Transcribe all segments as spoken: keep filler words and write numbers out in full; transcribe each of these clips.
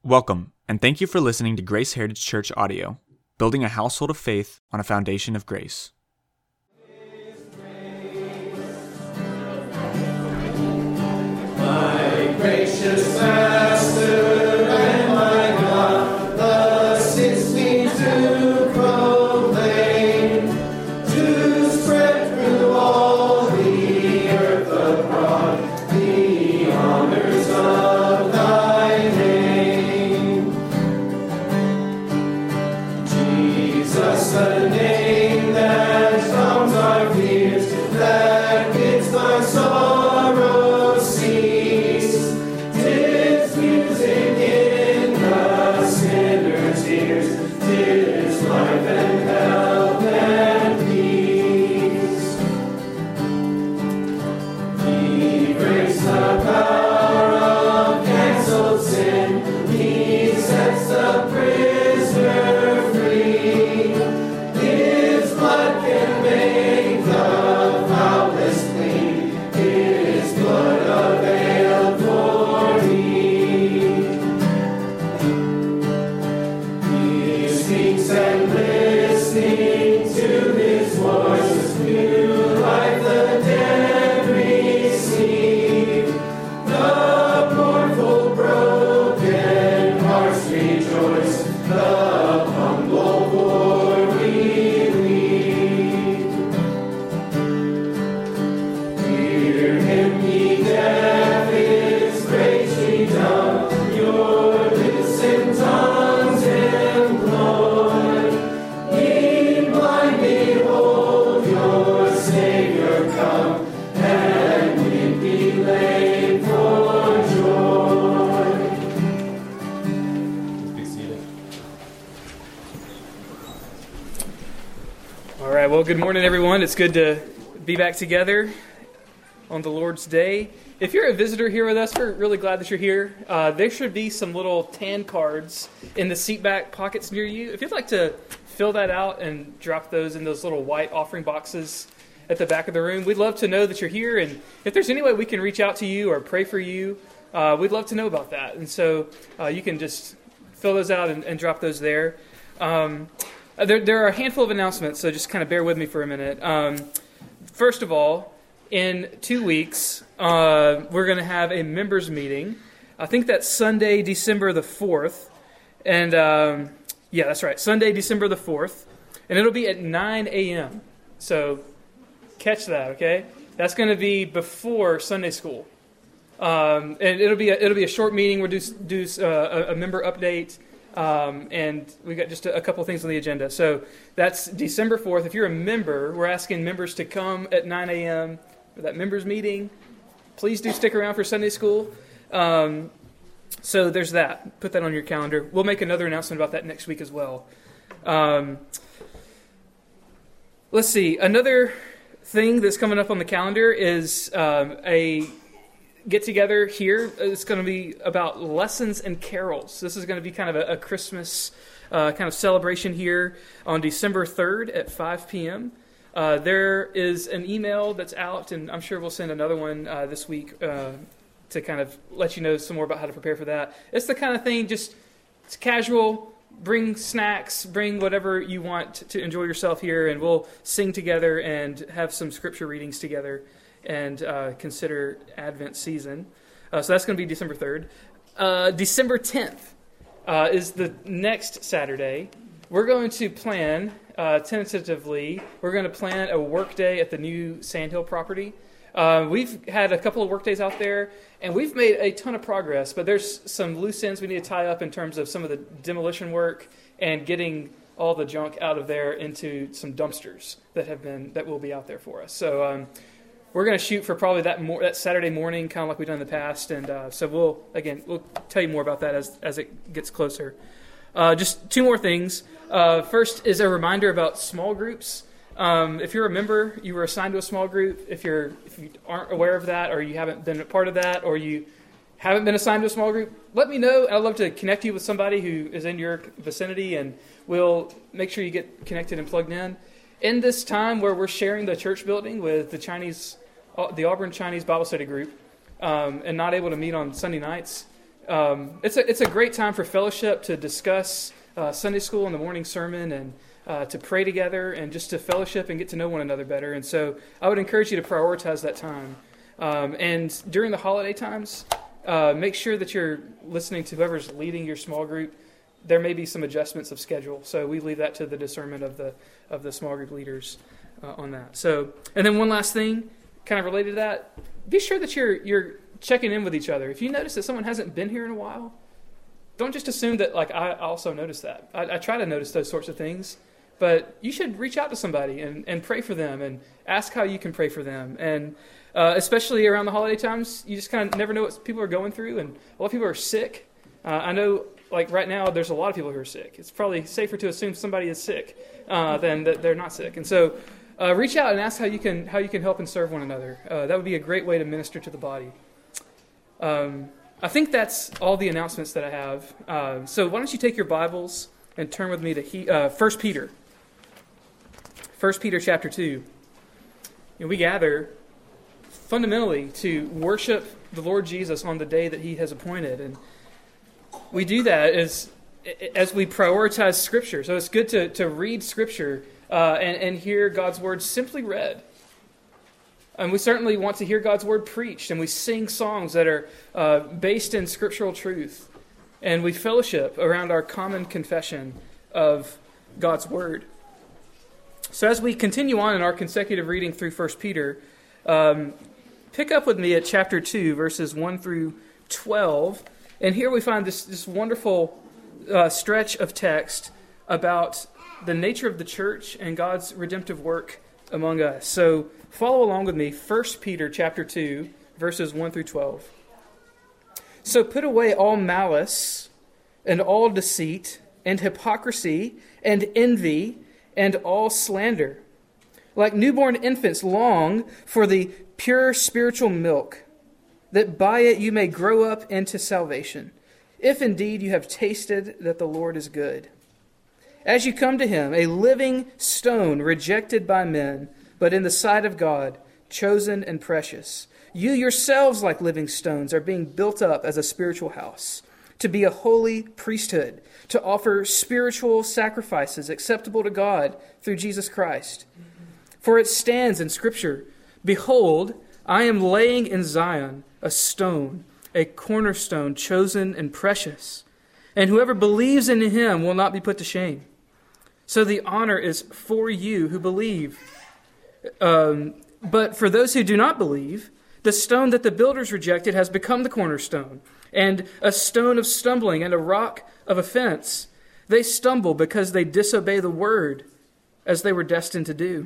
Welcome, and thank you for listening to Grace Heritage Church audio, building a household of faith on a foundation of grace. My gracious Master and my God, thus it's me to proclaim, to spread through all the earth abroad the honors of thy name. Jesus, the name that calms our fears, that bids my sorrow cease. Tis music in the sinner's ears, tis life and health and peace. He breaks the power of cancelled sin, he sets the prisoner free. His blood can make the foulest clean, his blood availed for me. He speaks and listening to his voice, new life the dead receive. The mournful broken hearts rejoice, the humble poor relieve. Hear him, ye deaf, his grace be done, your lips and tongues employ. Ye blind, behold your Savior come, and weep be laid for joy. Be seated. All right, well, good morning, everyone. It's good to be back together on the Lord's Day. If you're a visitor here with us, we're really glad that you're here. Uh, there should be some little tan cards in the seat back pockets near you. If you'd like to fill that out and drop those in those little white offering boxes at the back of the room, we'd love to know that you're here. And if there's any way we can reach out to you or pray for you, uh, we'd love to know about that. And so uh, you can just fill those out and, and drop those there. Um, there. There are a handful of announcements, so just kind of bear with me for a minute. Um, first of all, in two weeks, uh, we're going to have a members meeting. I think that's Sunday, December the fourth. And um, yeah, that's right, Sunday, December the fourth. And it'll be at nine a.m. So catch that, okay? That's going to be before Sunday school. Um, and it'll be a, it'll be a short meeting. We'll do, do uh, a, a member update. Um, and we got just a, a couple things on the agenda. So that's December fourth. If you're a member, we're asking members to come at nine a.m. for that members meeting. Please do stick around for Sunday school. Um, so there's that. Put that on your calendar. We'll make another announcement about that next week as well. Um, let's see. Another thing that's coming up on the calendar is um, a get-together here. It's going to be about lessons and carols. This is going to be kind of a, a Christmas uh, kind of celebration here on December third at five p.m. Uh, there is an email that's out, and I'm sure we'll send another one uh, this week uh, to kind of let you know some more about how to prepare for that. It's the kind of thing, just it's casual. Bring snacks, bring whatever you want to enjoy yourself here, and we'll sing together and have some scripture readings together and uh, consider Advent season. Uh, so that's going to be December third. Uh, December tenth uh, is the next Saturday. We're going to plan, uh, tentatively, we're going to plan a work day at the new Sandhill property. Uh, we've had a couple of work days out there, and we've made a ton of progress, but there's some loose ends we need to tie up in terms of some of the demolition work and getting all the junk out of there into some dumpsters that have been that will be out there for us. So um, we're going to shoot for probably that more, that Saturday morning, kind of like we've done in the past, and uh, so we'll again we'll tell you more about that as as it gets closer. Uh, just two more things. Uh, first is a reminder about small groups. Um, if you're a member, you were assigned to a small group. If you're if you aren't aware of that, or you haven't been a part of that, or you haven't been assigned to a small group, let me know. I'd love to connect you with somebody who is in your vicinity, and we'll make sure you get connected and plugged in. In this time where we're sharing the church building with the Chinese, the Auburn Chinese Bible Study Group, um, and not able to meet on Sunday nights, um, it's a it's a great time for fellowship, to discuss uh, Sunday school and the morning sermon, and uh, to pray together, and just to fellowship and get to know one another better. And so I would encourage you to prioritize that time. Um, and during the holiday times, uh, make sure that you're listening to whoever's leading your small group. There may be some adjustments of schedule, so we leave that to the discernment of the of the small group leaders uh, on that. So, and then one last thing, kind of related to that, be sure that you're you're checking in with each other. If you notice that someone hasn't been here in a while, don't just assume that, like, I also noticed that. I, I try to notice those sorts of things, but you should reach out to somebody and, and pray for them and ask how you can pray for them. And uh, especially around the holiday times, you just kind of never know what people are going through, and a lot of people are sick. Uh, I know, like, right now, there's a lot of people who are sick. It's probably safer to assume somebody is sick uh, than that they're not sick. And so uh, reach out and ask how you can how you can help and serve one another. Uh, that would be a great way to minister to the body. Um, I think that's all the announcements that I have. Uh, so why don't you take your Bibles and turn with me to he, uh, First Peter. First Peter chapter two. And we gather fundamentally to worship the Lord Jesus on the day that He has appointed. And we do that as as we prioritize Scripture. So it's good to, to read Scripture uh, and, and hear God's Word simply read. And we certainly want to hear God's Word preached, and we sing songs that are uh, based in scriptural truth. And we fellowship around our common confession of God's Word. So as we continue on in our consecutive reading through First Peter, um, pick up with me at chapter two, verses one through twelve. And here we find this, this wonderful uh, stretch of text about the nature of the church and God's redemptive work among us. So follow along with me, First Peter chapter two, verses one through twelve. So put away all malice and all deceit and hypocrisy and envy and all slander. Like newborn infants, long for the pure spiritual milk, that by it you may grow up into salvation, if indeed you have tasted that the Lord is good. As you come to Him, a living stone rejected by men, but in the sight of God, chosen and precious, you yourselves, like living stones, are being built up as a spiritual house, to be a holy priesthood, to offer spiritual sacrifices acceptable to God through Jesus Christ. For it stands in Scripture, "Behold, I am laying in Zion a stone, a cornerstone, chosen and precious, and whoever believes in Him will not be put to shame." So the honor is for you who believe. Um, but for those who do not believe, the stone that the builders rejected has become the cornerstone, and a stone of stumbling and a rock of offense. They stumble because they disobey the word, as they were destined to do.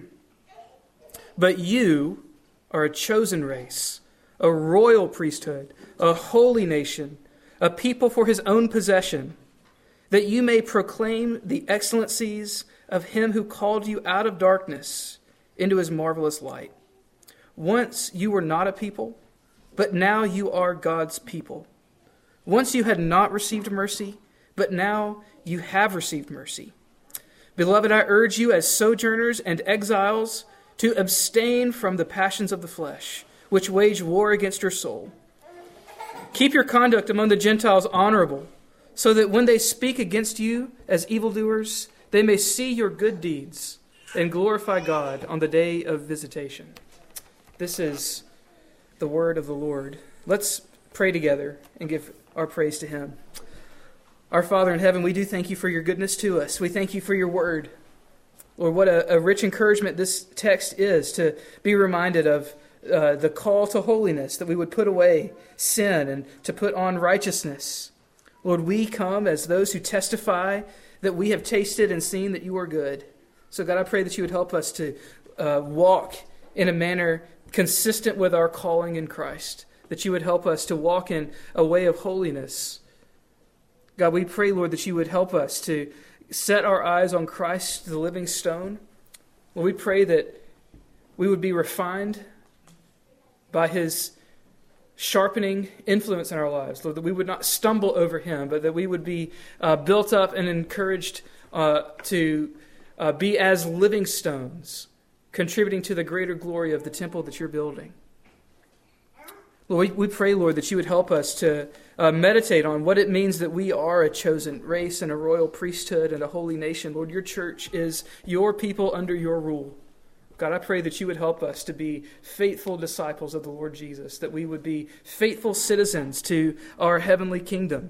But you are a chosen race, a royal priesthood, a holy nation, a people for His own possession, that you may proclaim the excellencies of Him who called you out of darkness into His marvelous light. Once you were not a people, but now you are God's people. Once you had not received mercy, but now you have received mercy. Beloved, I urge you as sojourners and exiles to abstain from the passions of the flesh, which wage war against your soul. Keep your conduct among the Gentiles honorable, so that when they speak against you as evildoers, they may see your good deeds and glorify God on the day of visitation. This is the word of the Lord. Let's pray together and give our praise to Him. Our Father in heaven, we do thank You for Your goodness to us. We thank You for Your word. Lord, what a, a rich encouragement this text is, to be reminded of uh, the call to holiness, that we would put away sin and to put on righteousness. Lord, we come as those who testify that we have tasted and seen that You are good. So God, I pray that You would help us to uh, walk in a manner consistent with our calling in Christ, that You would help us to walk in a way of holiness. God, we pray, Lord, that You would help us to set our eyes on Christ, the living stone. Lord, we pray that we would be refined by His sharpening influence in our lives, Lord, that we would not stumble over Him, but that we would be uh, built up and encouraged uh, to uh, be as living stones, contributing to the greater glory of the temple that You're building. Lord, we, we pray, Lord, that you would help us to uh, meditate on what it means that we are a chosen race and a royal priesthood and a holy nation. Lord, your church is your people under your rule. God, I pray that you would help us to be faithful disciples of the Lord Jesus, that we would be faithful citizens to our heavenly kingdom.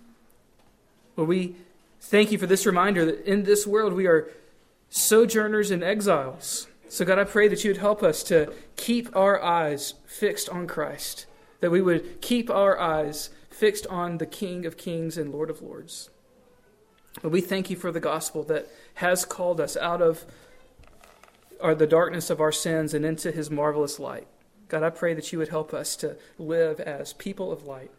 Lord, we thank you for this reminder that in this world we are sojourners and exiles. So God, I pray that you would help us to keep our eyes fixed on Christ, that we would keep our eyes fixed on the King of Kings and Lord of Lords. Lord, we thank you for the gospel that has called us out of our, the darkness of our sins and into his marvelous light. God, I pray that you would help us to live as people of light,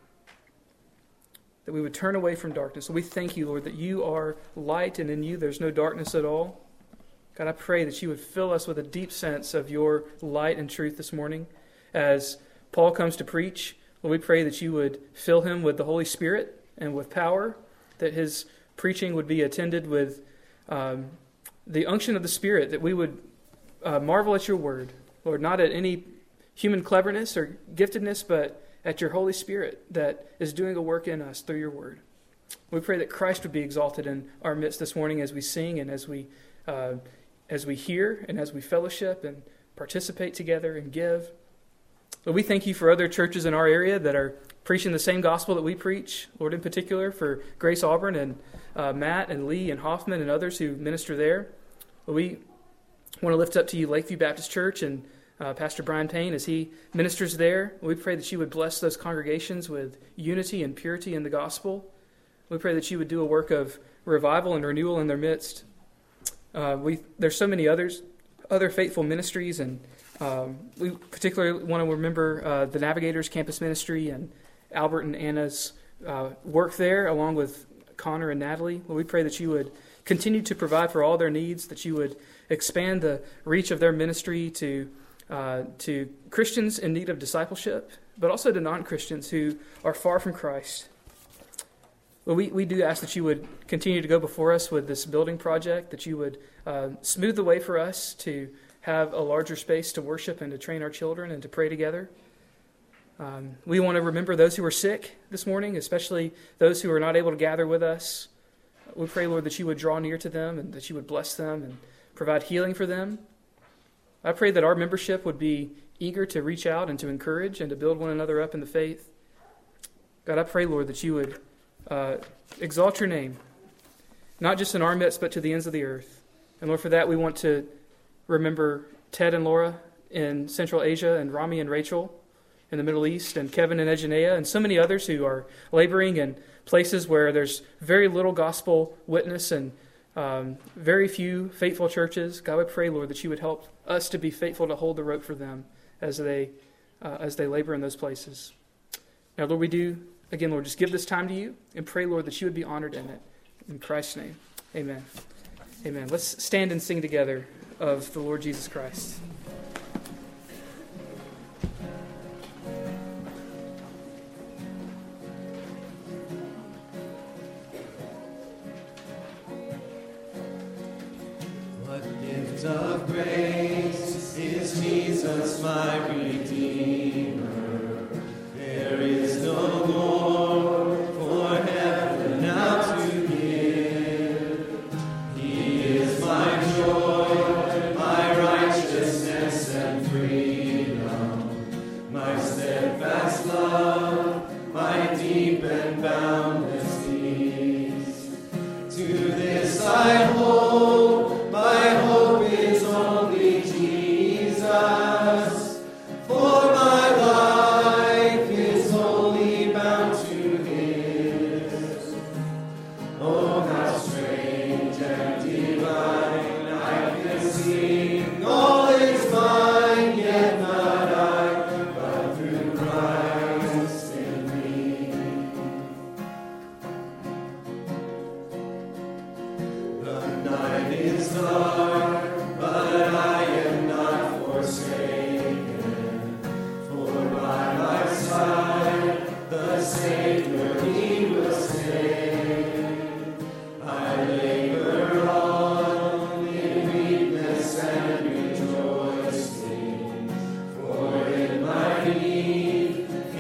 that we would turn away from darkness. We thank you, Lord, that you are light and in you there's no darkness at all. God, I pray that you would fill us with a deep sense of your light and truth this morning. As Paul comes to preach, Lord, we pray that you would fill him with the Holy Spirit and with power, that his preaching would be attended with um, the unction of the Spirit, that we would uh, marvel at your word, Lord, not at any human cleverness or giftedness, but at your Holy Spirit that is doing a work in us through your word. We pray that Christ would be exalted in our midst this morning as we sing and as we uh, as we hear and as we fellowship and participate together and give. Lord, we thank you for other churches in our area that are preaching the same gospel that we preach. Lord, in particular for Grace Auburn and uh, Matt and Lee and Hoffman and others who minister there. Lord, we want to lift up to you Lakeview Baptist Church and uh, Pastor Brian Payne as he ministers there. We pray that you would bless those congregations with unity and purity in the gospel. We pray that you would do a work of revival and renewal in their midst. Uh, we there's so many others, other faithful ministries, and um, we particularly want to remember uh, the Navigators Campus Ministry and Albert and Anna's uh, work there, along with Connor and Natalie. Well, we pray that you would continue to provide for all their needs, that you would expand the reach of their ministry to uh, to Christians in need of discipleship, but also to non-Christians who are far from Christ. Well, we, we do ask that you would continue to go before us with this building project, that you would uh, smooth the way for us to have a larger space to worship and to train our children and to pray together. Um, we want to remember those who are sick this morning, especially those who are not able to gather with us. We pray, Lord, that you would draw near to them and that you would bless them and provide healing for them. I pray that our membership would be eager to reach out and to encourage and to build one another up in the faith. God, I pray, Lord, that you would Uh, exalt your name, not just in our midst, but to the ends of the earth. And Lord, for that we want to remember Ted and Laura in Central Asia, and Rami and Rachel in the Middle East, and Kevin and Ejanea, and so many others who are laboring in places where there's very little gospel witness and um, very few faithful churches. God, I pray, Lord, that you would help us to be faithful to hold the rope for them as they uh, as they labor in those places. Now, Lord, we do Again, Lord, just give this time to you and pray, Lord, that you would be honored in it. In Christ's name, amen. Amen. Let's stand and sing together of the Lord Jesus Christ. What gift of grace is Jesus, my Redeemer? There is no more for heaven now to give. He is my joy, my righteousness and freedom, my steadfast love, my deep and boundless peace. To this I hold, my hope is only Jesus, for my life is wholly bound to His. Oh, how strange and divine, I can sing, all is mine, yet not I, but through Christ in me. The night is dark, but I am not forsaken, for by my side the Savior He will stay. I labor on in weakness and rejoicing, for in my need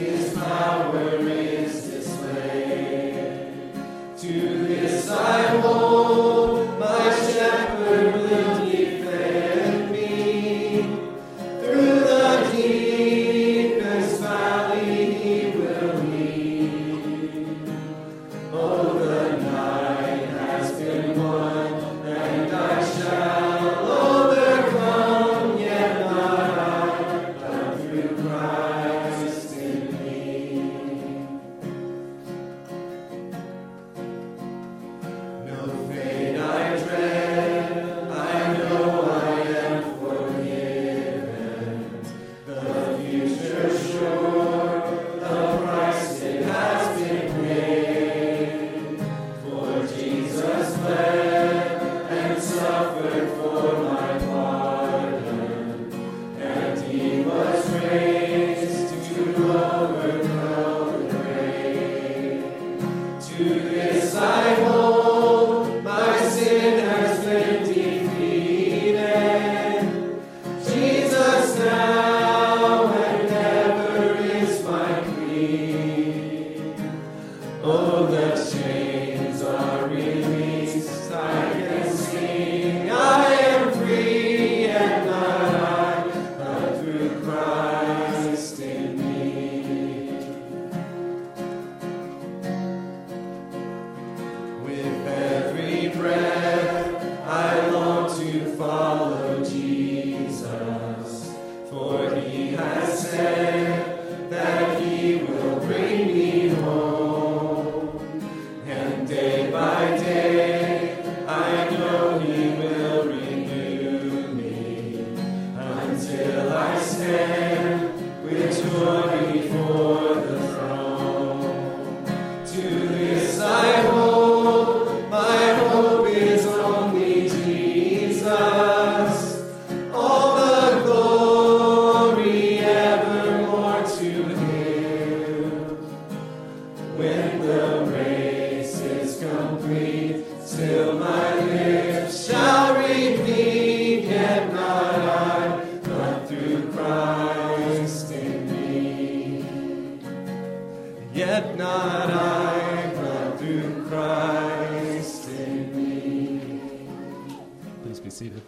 seated.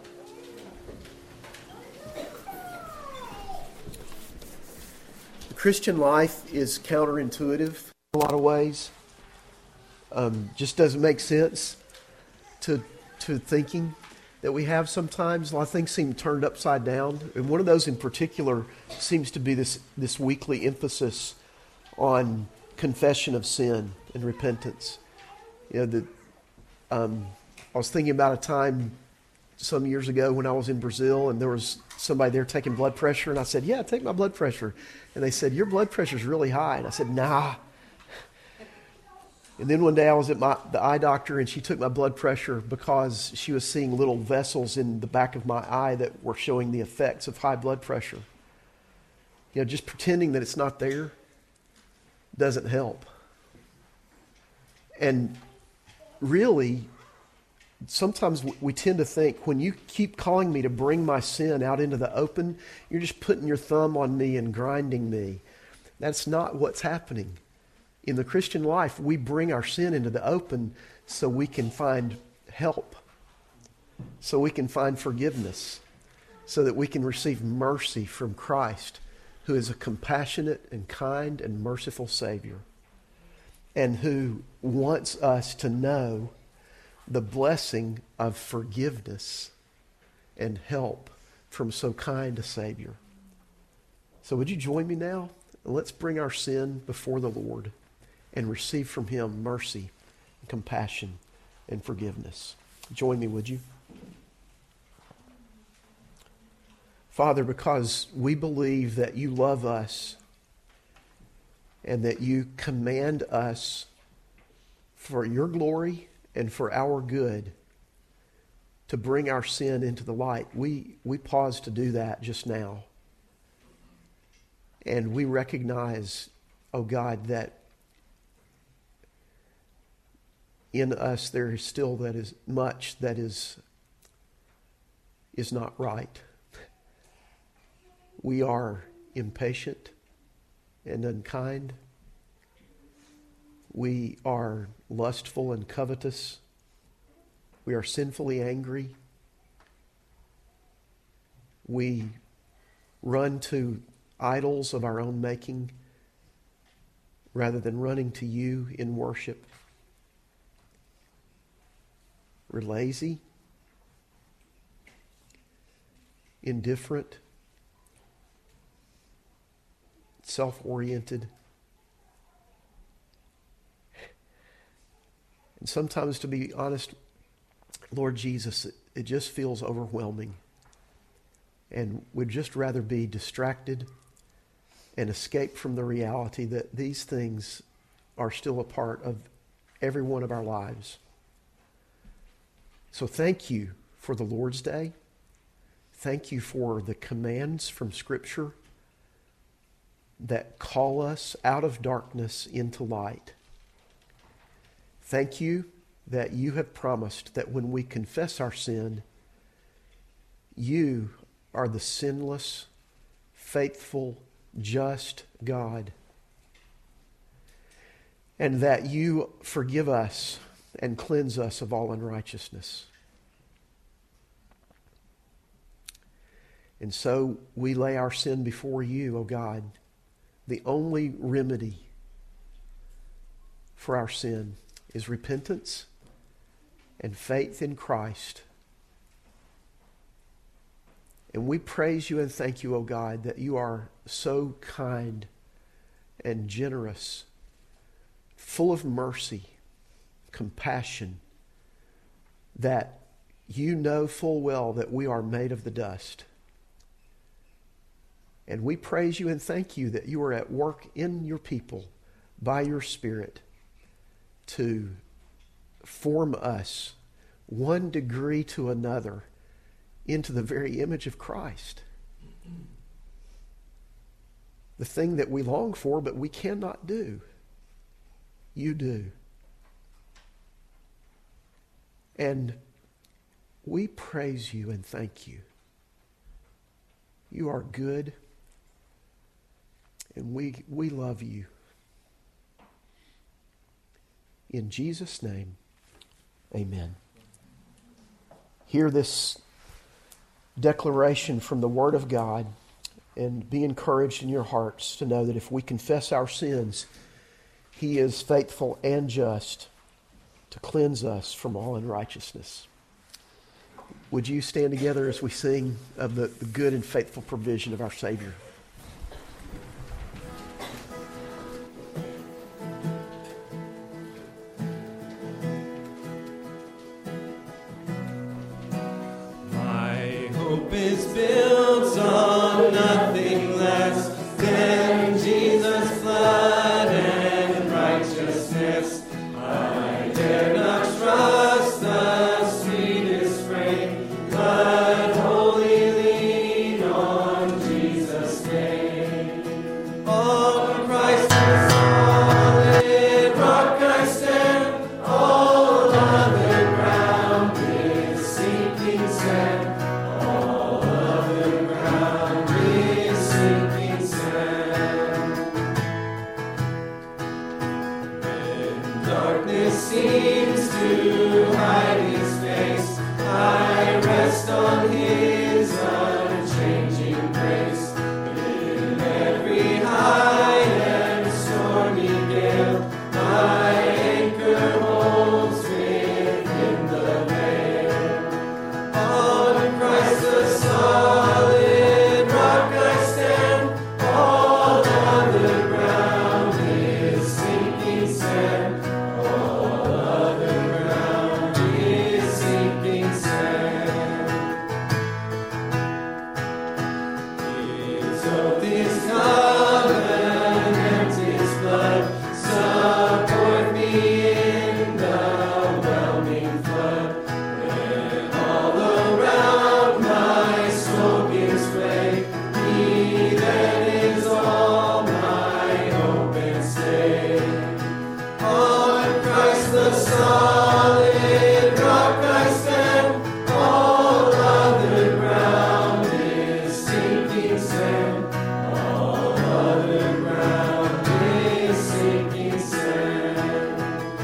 The Christian life is counterintuitive in a lot of ways. Um, just doesn't make sense to to thinking that we have sometimes. A lot of things seem turned upside down. And one of those in particular seems to be this, this weekly emphasis on confession of sin and repentance. You know, the, um, I was thinking about a time some years ago when I was in Brazil and there was somebody there taking blood pressure, and I said, yeah, take my blood pressure. And they said, your blood pressure is really high. And I said, nah. And then one day I was at my the eye doctor, and she took my blood pressure because she was seeing little vessels in the back of my eye that were showing the effects of high blood pressure. You know, just pretending that it's not there doesn't help. And really, sometimes we tend to think, when you keep calling me to bring my sin out into the open, you're just putting your thumb on me and grinding me. That's not what's happening. In the Christian life, we bring our sin into the open so we can find help, so we can find forgiveness, so that we can receive mercy from Christ, who is a compassionate and kind and merciful Savior, and who wants us to know the blessing of forgiveness and help from so kind a Savior. So would you join me now? Let's bring our sin before the Lord and receive from Him mercy, and compassion, and forgiveness. Join me, would you? Father, because we believe that you love us and that you command us for your glory and for our good to bring our sin into the light, we, we pause to do that just now. And we recognize, oh God, that in us there is still that is much that is is not right. We are impatient and unkind. We are lustful and covetous. We are sinfully angry. We run to idols of our own making rather than running to you in worship. We're lazy, indifferent, self-oriented. And sometimes, to be honest, Lord Jesus, it, it just feels overwhelming. And we'd just rather be distracted and escape from the reality that these things are still a part of every one of our lives. So thank you for the Lord's Day. Thank you for the commands from Scripture that call us out of darkness into light. Thank you that you have promised that when we confess our sin, you are the sinless, faithful, just God, and that you forgive us and cleanse us of all unrighteousness. And so we lay our sin before you, O God, the only remedy for our sin is repentance and faith in Christ. And we praise you and thank you, O God, that you are so kind and generous, full of mercy, compassion, that you know full well that we are made of the dust. And we praise you and thank you that you are at work in your people by your Spirit to form us one degree to another into the very image of Christ. The thing that we long for but we cannot do, you do. And we praise you and thank you. You are good, and we we love you. In Jesus' name, amen. Hear this declaration from the Word of God, and be encouraged in your hearts to know that if we confess our sins, He is faithful and just to cleanse us from all unrighteousness. Would you stand together as we sing of the, the good and faithful provision of our Savior? My hope is built on nothing less than Jesus' blood and righteousness. I dare not trust the sweetest frame, but wholly lean on Jesus' name. On Christ the solid rock I stand, all other ground is sinking sand. All other ground is sinking sand. When darkness seems to hide His face, I rest on His unchanging grace. In every high and stormy gale, my anchor holds within the veil. On Christ the solid rock I stand, all other ground is sinking sand. All other ground is sinking sand. His oath, His covenant, His blood support me in the whelming flood. When all around my soul gives way, He then is all my hope and stay. On Christ the solid rock I stand, all other ground is sinking sand. All other ground is sinking sand.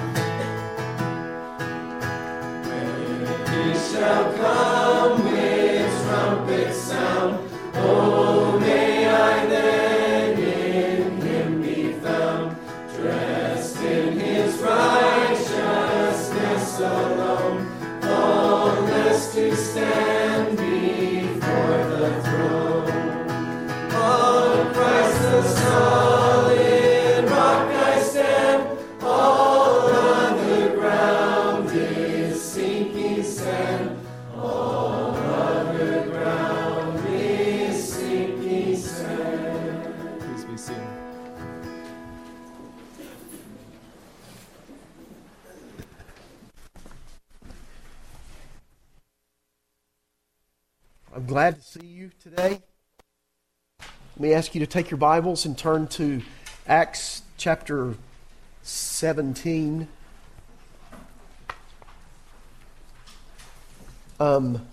When He shall come with trumpet sound, oh, may I then in Him be found, dressed in His righteousness alone, faultless to stand before the throne. On Christ the solid rock I stand, all other ground is sinking sand. All other ground is sinking sand. Please be seated. I'm glad to see you today. Let me ask you to take your Bibles and turn to Acts chapter seventeen. Um,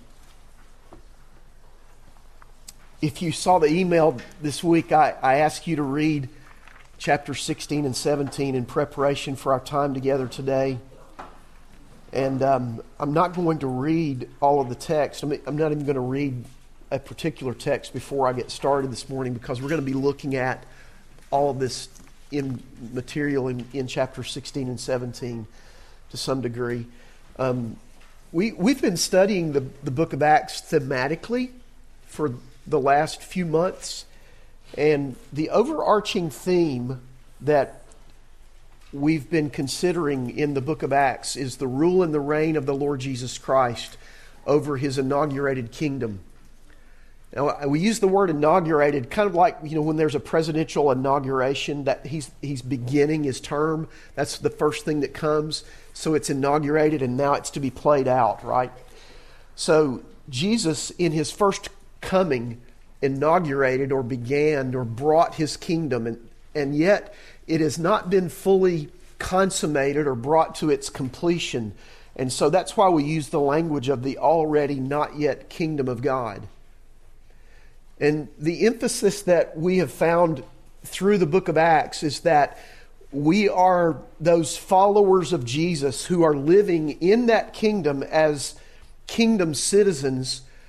if you saw the email this week, I, I asked you to read chapter sixteen and seventeen in preparation for our time together today. And um, I'm not going to read all of the text. I mean, I'm not even going to read a particular text before I get started this morning, because we're going to be looking at all of this in material in, in chapter sixteen and seventeen to some degree. Um, we, we've been studying the, the book of Acts thematically for the last few months. And the overarching theme that we've been considering in the book of Acts is the rule and the reign of the Lord Jesus Christ over His inaugurated kingdom. Now, we use the word inaugurated kind of like, you know, when there's a presidential inauguration, that he's he's beginning his term. That's the first thing that comes. So it's inaugurated, and now it's to be played out, right? So Jesus, in His first coming, inaugurated or began or brought His kingdom, and, and yet it has not been fully consummated or brought to its completion. And so that's why we use the language of the already not yet kingdom of God. And the emphasis that we have found through the book of Acts is that we are those followers of Jesus who are living in that kingdom as kingdom citizens,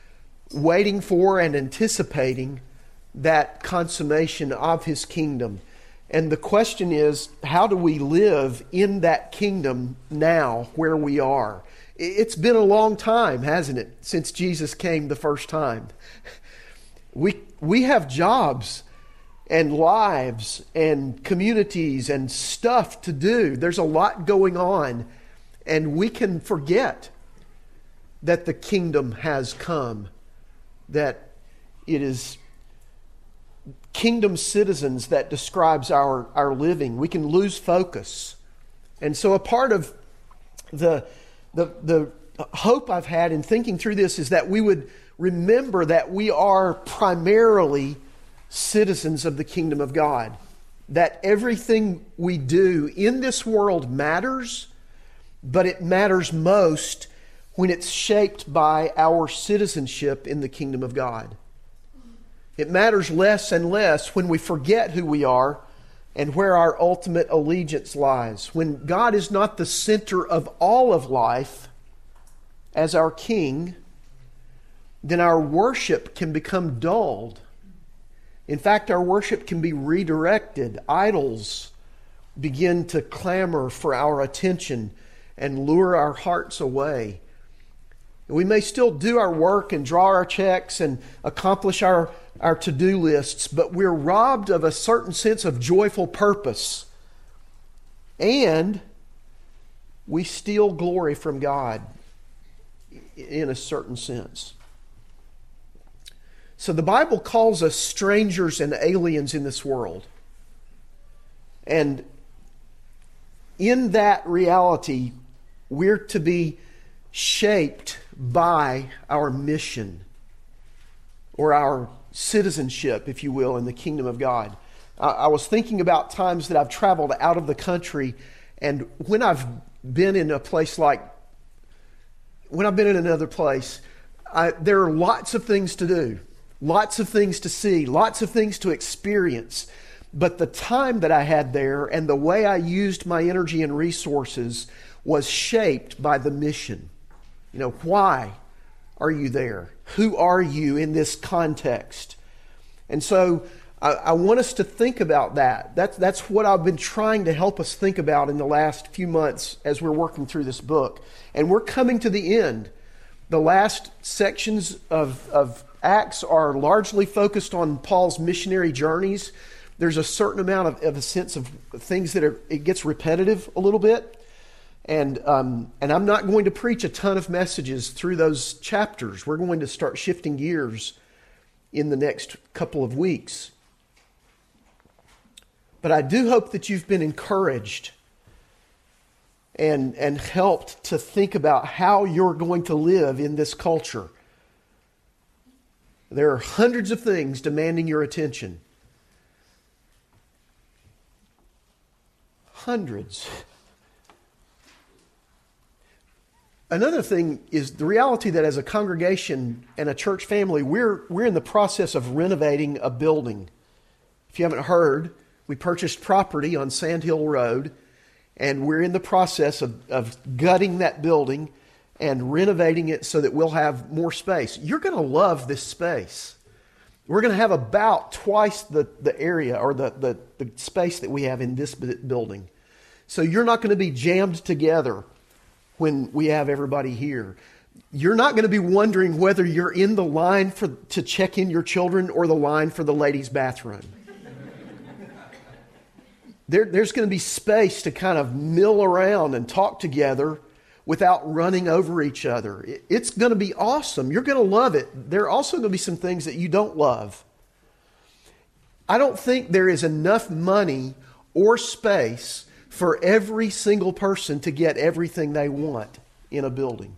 waiting for and anticipating that consummation of His kingdom. And the question is, how do we live in that kingdom now where we are? It's been a long time, hasn't it, since Jesus came the first time. We, we have jobs and lives and communities and stuff to do. There's a lot going on, and we can forget that the kingdom has come, that it is kingdom citizens that describes our, our living. We can lose focus. And so a part of the, the, the hope I've had in thinking through this is that we would remember that we are primarily citizens of the kingdom of God. That everything we do in this world matters, but it matters most when it's shaped by our citizenship in the kingdom of God. It matters less and less when we forget who we are and where our ultimate allegiance lies. When God is not the center of all of life as our King, then our worship can become dulled. In fact, our worship can be redirected. Idols begin to clamor for our attention and lure our hearts away. We may still do our work and draw our checks and accomplish our, our to-do lists, but we're robbed of a certain sense of joyful purpose. And we steal glory from God in a certain sense. So the Bible calls us strangers and aliens in this world. And in that reality, we're to be shaped by our mission, or our citizenship, if you will, in the kingdom of God. I, I was thinking about times that I've traveled out of the country, and when I've been in a place like, when I've been in another place, I, there are lots of things to do, lots of things to see, lots of things to experience. But the time that I had there and the way I used my energy and resources was shaped by the mission. You know, why are you there? Who are you in this context? And so I, I want us to think about that. That's, that's what I've been trying to help us think about in the last few months as we're working through this book. And we're coming to the end. The last sections of, of Acts are largely focused on Paul's missionary journeys. There's a certain amount of, of a sense of things that are, it gets repetitive a little bit. And um, and I'm not going to preach a ton of messages through those chapters. We're going to start shifting gears in the next couple of weeks. But I do hope that you've been encouraged and, and helped to think about how you're going to live in this culture. There are hundreds of things demanding your attention. Hundreds. Another thing is the reality that as a congregation and a church family, we're we're in the process of renovating a building. If you haven't heard, we purchased property on Sand Hill Road, and we're in the process of, of gutting that building and renovating it so that we'll have more space. You're going to love this space. We're going to have about twice the, the area or the, the, the space that we have in this building. So you're not going to be jammed together when we have everybody here. You're not going to be wondering whether you're in the line for to check in your children or the line for the ladies' bathroom. there, there's going to be space to kind of mill around and talk together without running over each other. It, it's going to be awesome. You're going to love it. There are also going to be some things that you don't love. I don't think there is enough money or space for every single person to get everything they want in a building.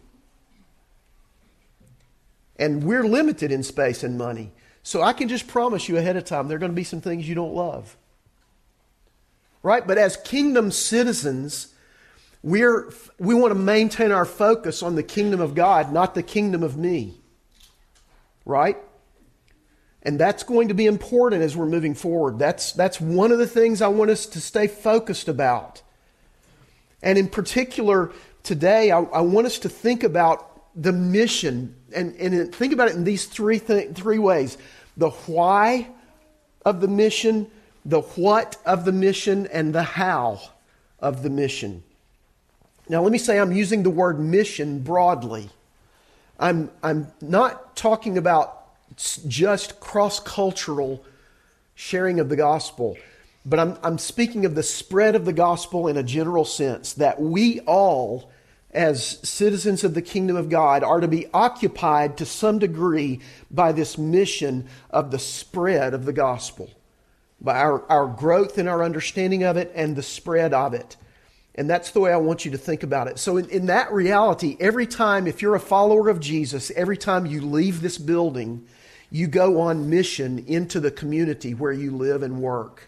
And we're limited in space and money. So I can just promise you ahead of time, there are going to be some things you don't love. Right? But as kingdom citizens, we're, we want to maintain our focus on the kingdom of God, not the kingdom of me. Right? And that's going to be important as we're moving forward. That's, that's one of the things I want us to stay focused about. And in particular, today, I, I want us to think about the mission, and, and think about it in these three th- three ways. The why of the mission, the what of the mission, and the how of the mission. Now let me say I'm using the word mission broadly. I'm, I'm not talking about just cross-cultural sharing of the gospel, but I'm, I'm speaking of the spread of the gospel in a general sense, that we all, as citizens of the kingdom of God, are to be occupied to some degree by this mission of the spread of the gospel, by our, our growth in our understanding of it and the spread of it. And that's the way I want you to think about it. So in, in that reality, every time, if you're a follower of Jesus, every time you leave this building, you go on mission into the community where you live and work.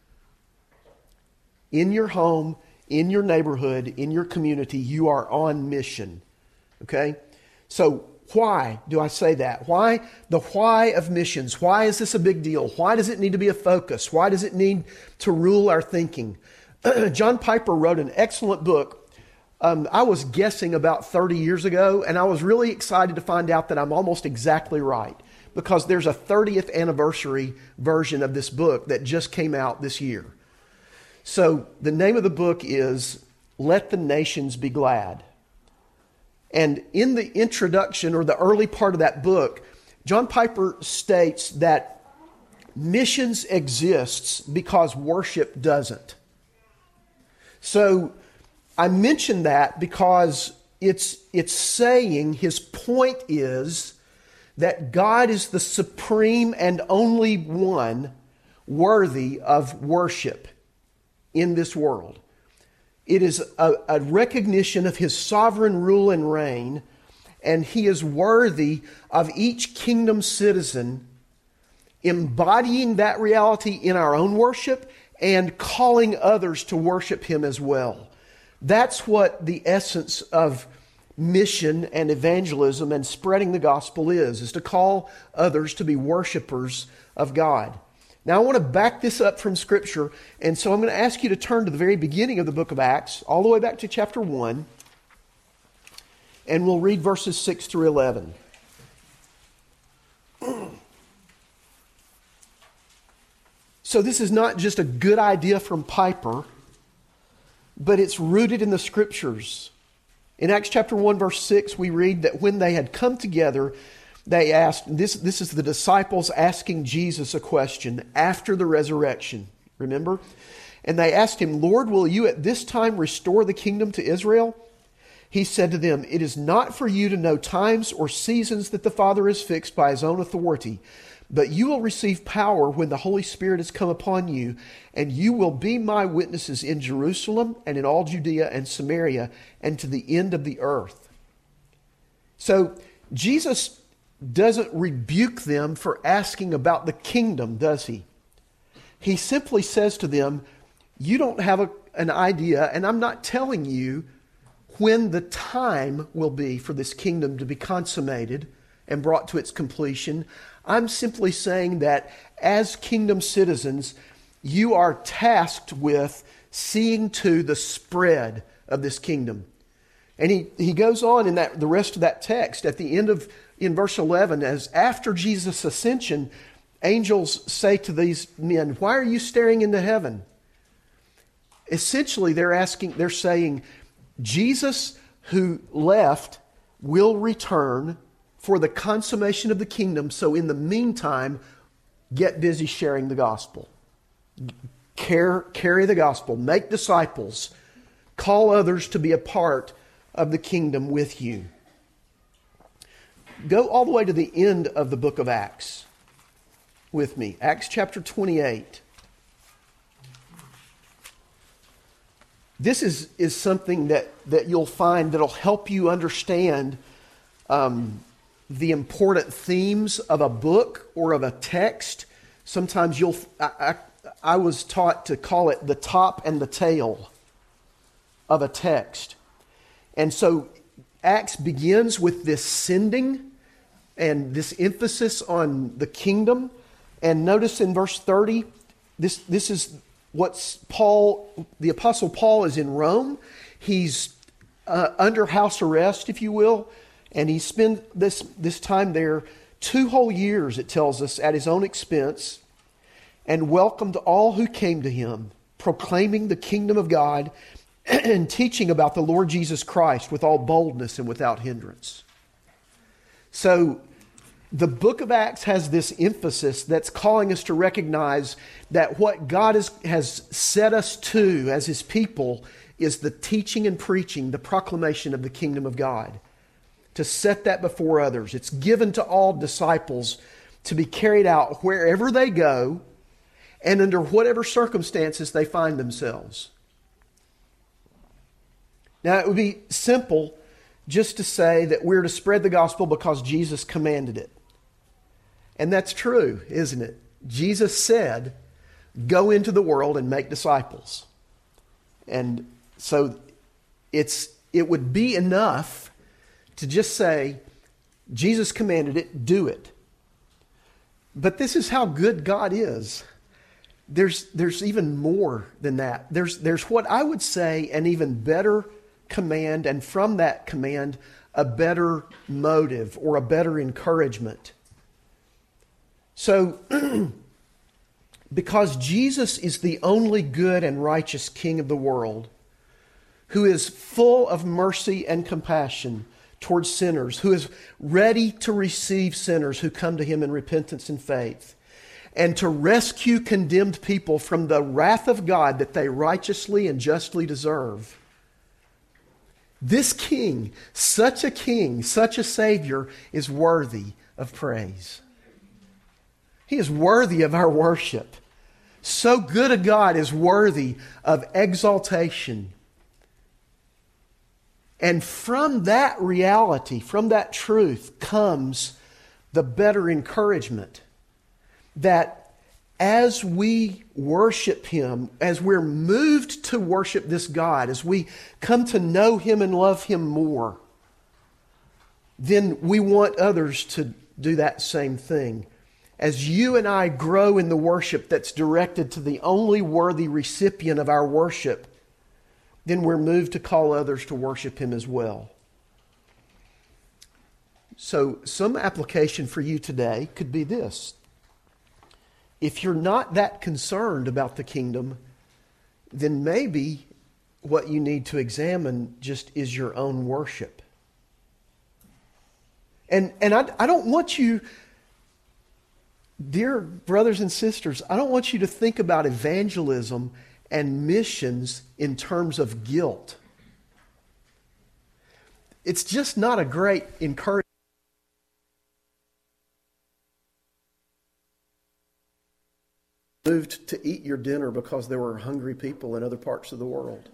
In your home, in your neighborhood, in your community, you are on mission. Okay? So why do I say that? Why? The why of missions. Why is this a big deal? Why does it need to be a focus? Why does it need to rule our thinking? John Piper wrote an excellent book. Um, I was guessing about thirty years ago, and I was really excited to find out that I'm almost exactly right, because there's a thirtieth anniversary version of this book that just came out this year. So the name of the book is Let the Nations Be Glad. And in the introduction, or the early part of that book, John Piper states that missions exists because worship doesn't. So I mention that because it's, it's saying, his point is that God is the supreme and only one worthy of worship in this world. It is a, a recognition of His sovereign rule and reign, and He is worthy of each kingdom citizen embodying that reality in our own worship and calling others to worship Him as well. That's what the essence of mission and evangelism and spreading the gospel is, is to call others to be worshipers of God. Now I want to back this up from Scripture, and so I'm going to ask you to turn to the very beginning of the book of Acts, all the way back to chapter one, and we'll read verses six through eleven. So this is not just a good idea from Piper, but it's rooted in the Scriptures. In Acts chapter one, verse six, we read that when they had come together, they asked, this, this is the disciples asking Jesus a question after the resurrection, remember? And they asked Him, Lord, will you at this time restore the kingdom to Israel? He said to them, it is not for you to know times or seasons that the Father has fixed by His own authority, but you will receive power when the Holy Spirit has come upon you, and you will be my witnesses in Jerusalem and in all Judea and Samaria and to the end of the earth. So Jesus doesn't rebuke them for asking about the kingdom, does He? He simply says to them, you don't have a, an idea, and I'm not telling you when the time will be for this kingdom to be consummated and brought to its completion. I'm simply saying that as kingdom citizens, you are tasked with seeing to the spread of this kingdom. And he, he goes on in that the rest of that text at the end of in verse eleven, as after Jesus' ascension, angels say to these men, why are you staring into heaven? Essentially, they're asking, they're saying, Jesus who left will return for the consummation of the kingdom. So in the meantime, get busy sharing the gospel. Care, carry the gospel. Make disciples. Call others to be a part of the kingdom with you. Go all the way to the end of the book of Acts with me. Acts chapter twenty-eight. This is, is something that, that you'll find that'll help you understand um, the important themes of a book or of a text. Sometimes you'll, I, I, I was taught to call it the top and the tail of a text. And so Acts begins with this sending and this emphasis on the kingdom. And notice in verse thirty, this, this is what Paul, the Apostle Paul is in Rome. He's uh, under house arrest, if you will. And he spent this, this time there two whole years, it tells us, at his own expense, and welcomed all who came to him, proclaiming the kingdom of God and teaching about the Lord Jesus Christ with all boldness and without hindrance. So the book of Acts has this emphasis that's calling us to recognize that what God has, has set us to as his people is the teaching and preaching, the proclamation of the kingdom of God. To set that before others. It's given to all disciples to be carried out wherever they go and under whatever circumstances they find themselves. Now, it would be simple just to say that we're to spread the gospel because Jesus commanded it. And that's true, isn't it? Jesus said, go into the world and make disciples. And so it's it would be enough to just say, Jesus commanded it, do it. But this is how good God is. There's, there's even more than that. There's, there's what I would say an even better command, and from that command, a better motive or a better encouragement. So, because Jesus is the only good and righteous King of the world, who is full of mercy and compassion towards sinners, who is ready to receive sinners who come to him in repentance and faith, and to rescue condemned people from the wrath of God that they righteously and justly deserve. This King, such a King, such a Savior, is worthy of praise. He is worthy of our worship. So good a God is worthy of exaltation. And from that reality, from that truth, comes the better encouragement that as we worship him, as we're moved to worship this God, as we come to know him and love him more, then we want others to do that same thing. As you and I grow in the worship that's directed to the only worthy recipient of our worship, then we're moved to call others to worship him as well. So some application for you today could be this. If you're not that concerned about the kingdom, then maybe what you need to examine just is your own worship. And, and I, I don't want you, dear brothers and sisters, I don't want you to think about evangelism and missions in terms of guilt. It's just not a great encouragement. Moved to eat your dinner because there were hungry people in other parts of the world.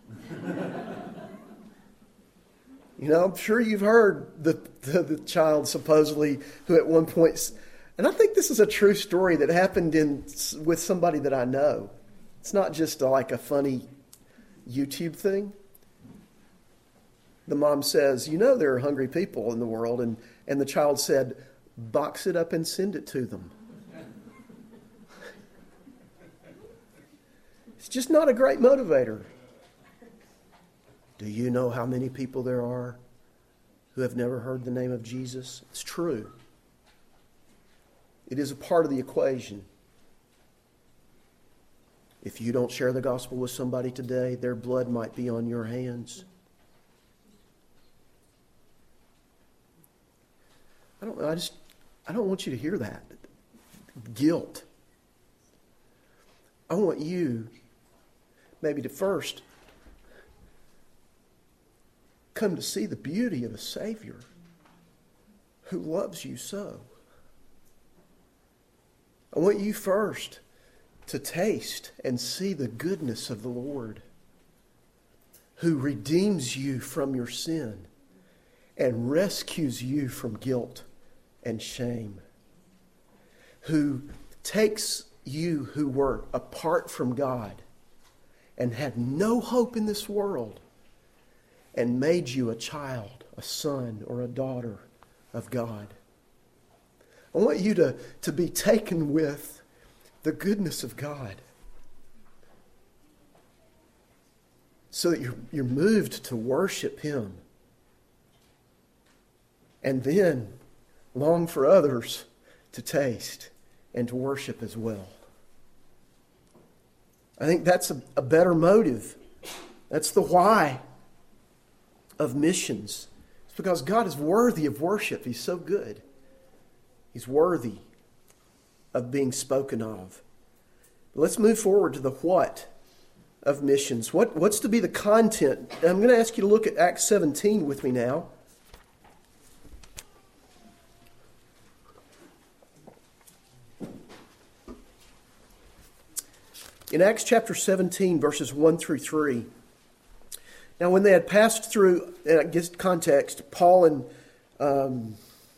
You know, I'm sure you've heard the, the, the child supposedly who at one point, and I think this is a true story that happened in with somebody that I know. It's not just a, like a funny YouTube thing. The mom says, you know there are hungry people in the world, and, and the child said, box it up and send it to them. It's just not a great motivator. Do you know how many people there are who have never heard the name of Jesus? It's true. It is a part of the equation. If you don't share the gospel with somebody today, their blood might be on your hands. I don't know. I just, I don't want you to hear that. Guilt. I want you maybe to first come to see the beauty of a Savior who loves you so. I want you first to taste and see the goodness of the Lord who redeems you from your sin and rescues you from guilt and shame, who takes you who were apart from God and had no hope in this world and made you a child, a son, or a daughter of God. I want you to, to be taken with the goodness of God so that you're, you're moved to worship him. and then long for others to taste and to worship as well. I think that's a, a better motive. That's the why of missions. It's because God is worthy of worship. He's so good. He's worthy of being spoken of. Let's move forward to the what of missions. What, what's to be the content? I'm going to ask you to look at Acts seventeen with me now. In Acts chapter seventeen, verses one through three. Now, when they had passed through, and I guess context, Paul and um,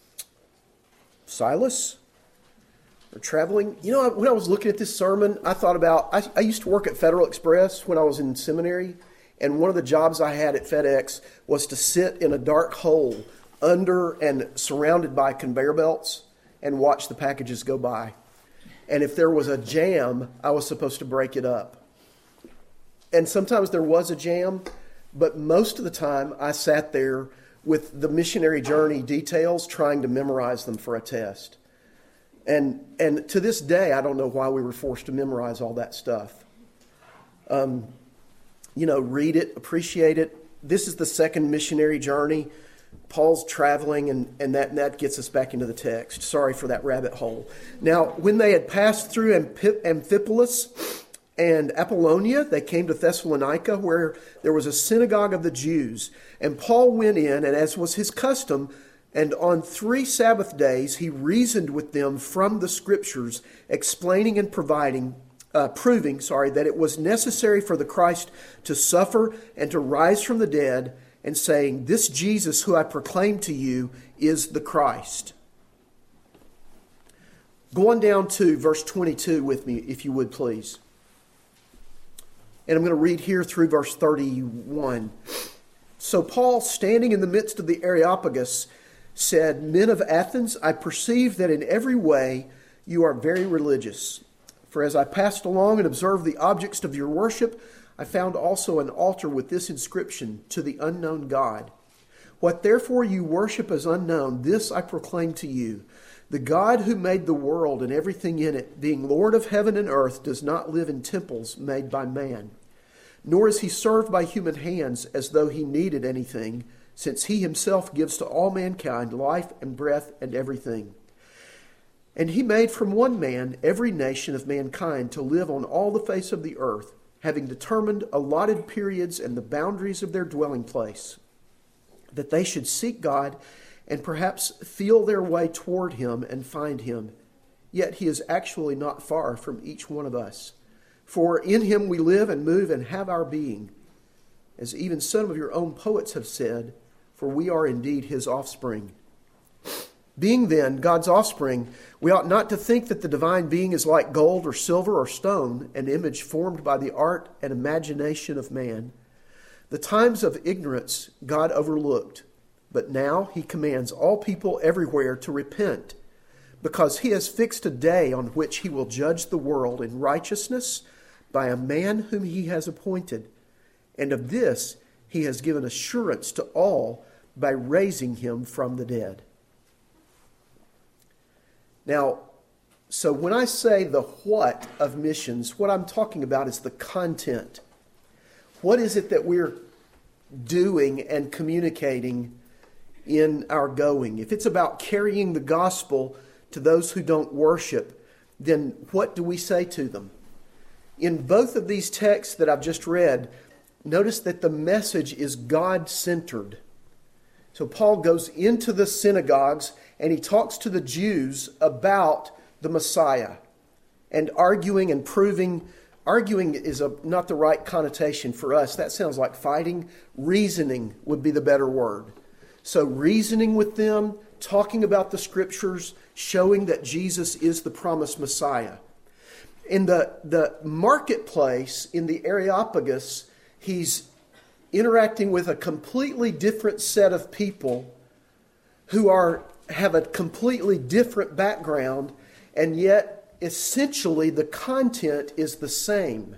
Silas are traveling. You know, when I was looking at this sermon, I thought about, I, I used to work at Federal Express when I was in seminary, and one of the jobs I had at FedEx was to sit in a dark hole under and surrounded by conveyor belts and watch the packages go by. And if there was a jam, I was supposed to break it up. And sometimes there was a jam, but most of the time I sat there with the missionary journey details trying to memorize them for a test. And and to this day, I don't know why we were forced to memorize all that stuff. Um, you know, read it, appreciate it. This is the second missionary journey. Paul's traveling, and, and, that, and that gets us back into the text. Sorry for that rabbit hole. Now, when they had passed through Amphipolis and Apollonia, they came to Thessalonica, where there was a synagogue of the Jews. And Paul went in, and as was his custom, and on three Sabbath days he reasoned with them from the Scriptures, explaining and providing, uh, proving, sorry, that it was necessary for the Christ to suffer and to rise from the dead, and saying, "This Jesus who I proclaim to you is the Christ." Go on down to verse twenty-two with me, if you would, please. And I'm going to read here through verse thirty-one. So Paul, standing in the midst of the Areopagus, said, "Men of Athens, I perceive that in every way you are very religious. For as I passed along and observed the objects of your worship, I found also an altar with this inscription, to the unknown God. What therefore you worship as unknown, this I proclaim to you. The God who made the world and everything in it, being Lord of heaven and earth, does not live in temples made by man. Nor is he served by human hands as though he needed anything, since he himself gives to all mankind life and breath and everything. And he made from one man every nation of mankind to live on all the face of the earth, having determined allotted periods and the boundaries of their dwelling place, that they should seek God and perhaps feel their way toward him and find him. Yet he is actually not far from each one of us. For in him we live and move and have our being. As even some of your own poets have said, for we are indeed his offspring. Being then God's offspring, we ought not to think that the divine being is like gold or silver or stone, an image formed by the art and imagination of man. The times of ignorance God overlooked, but now he commands all people everywhere to repent, because he has fixed a day on which he will judge the world in righteousness by a man whom he has appointed. And of this he has given assurance to all by raising him from the dead. Now, so when I say the what of missions, what I'm talking about is the content. What is it that we're doing and communicating in our going? If it's about carrying the gospel to those who don't worship, then what do we say to them? In both of these texts that I've just read, notice that the message is God-centered. So Paul goes into the synagogues and he talks to the Jews about the Messiah, and arguing and proving. Arguing is a, not the right connotation for us. That sounds like fighting. Reasoning would be the better word. So reasoning with them, talking about the Scriptures, showing that Jesus is the promised Messiah. In the, the marketplace, in the Areopagus, he's interacting with a completely different set of people who are have a completely different background, and yet essentially the content is the same.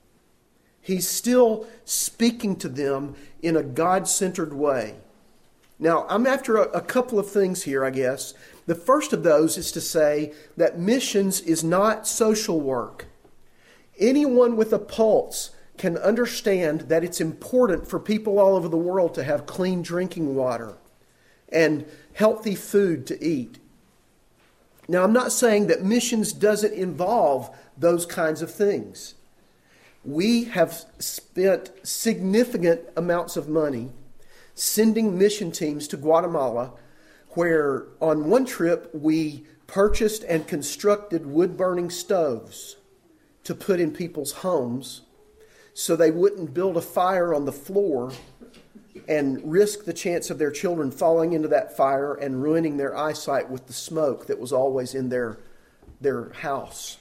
He's still speaking to them in a God-centered way. Now, I'm after a, a couple of things here, I guess. The first of those is to say that missions is not social work. Anyone with a pulse can understand that it's important for people all over the world to have clean drinking water and healthy food to eat. Now, I'm not saying that missions doesn't involve those kinds of things. We have spent significant amounts of money sending mission teams to Guatemala, where on one trip we purchased and constructed wood-burning stoves to put in people's homes so they wouldn't build a fire on the floor and risk the chance of their children falling into that fire and ruining their eyesight with the smoke that was always in their, their house.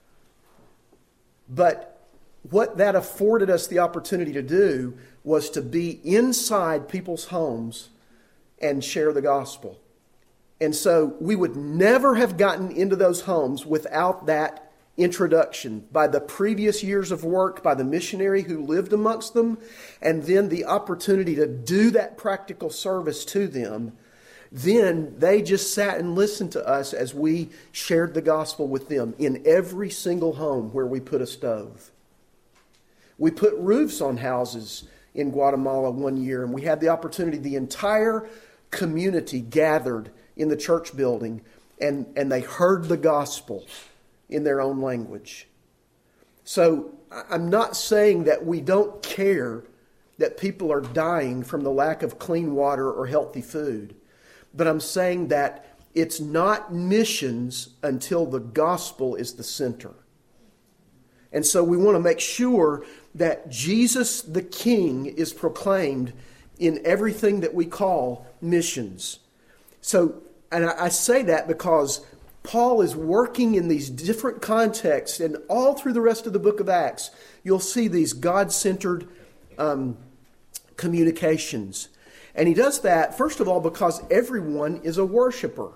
But what that afforded us the opportunity to do was to be inside people's homes and share the gospel. And so we would never have gotten into those homes without that introduction by the previous years of work, by the missionary who lived amongst them, and then the opportunity to do that practical service to them. Then they just sat and listened to us as we shared the gospel with them in every single home where we put a stove. We put roofs on houses in Guatemala one year, and we had the opportunity, the entire community gathered in the church building, and, and they heard the gospel in their own language. So I'm not saying that we don't care that people are dying from the lack of clean water or healthy food, but I'm saying that it's not missions until the gospel is the center. And so we want to make sure that Jesus the King is proclaimed in everything that we call missions. So, and I say that because Paul is working in these different contexts, and all through the rest of the book of Acts, you'll see these God-centered um, communications. And he does that, first of all, because everyone is a worshiper.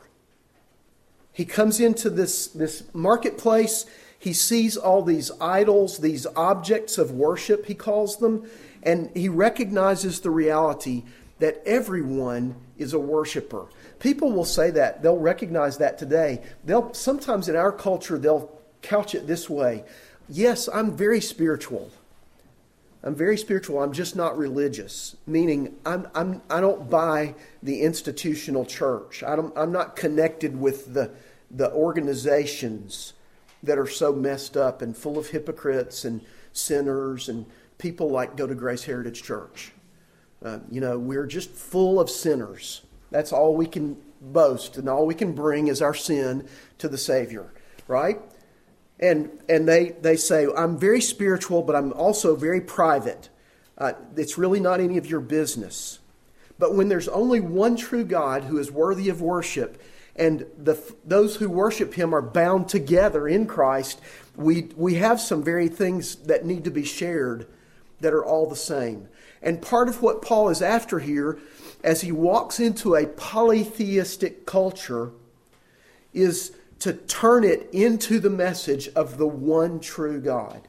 He comes into this, this marketplace. He sees all these idols, these objects of worship, he calls them, and he recognizes the reality that everyone is a worshiper. People will say that. They'll recognize that today. They'll sometimes in our culture, they'll couch it this way. Yes, I'm very spiritual. I'm very spiritual. I'm just not religious. Meaning, I'm, I'm, I don't buy the institutional church. I don't, I'm not connected with the, the organizations that are so messed up and full of hypocrites and sinners and people like go to Grace Heritage Church. Uh, you know, we're just full of sinners. That's all we can boast, and all we can bring is our sin to the Savior, right? And and they, they say, I'm very spiritual, but I'm also very private. Uh, it's really not any of your business. But when there's only one true God who is worthy of worship, and the those who worship Him are bound together in Christ, we we have some very things that need to be shared that are all the same. And part of what Paul is after here, as he walks into a polytheistic culture, is to turn it into the message of the one true God.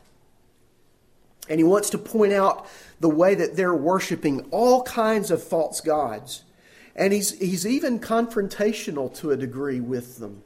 And he wants to point out the way that they're worshiping all kinds of false gods. And he's, he's even confrontational to a degree with them.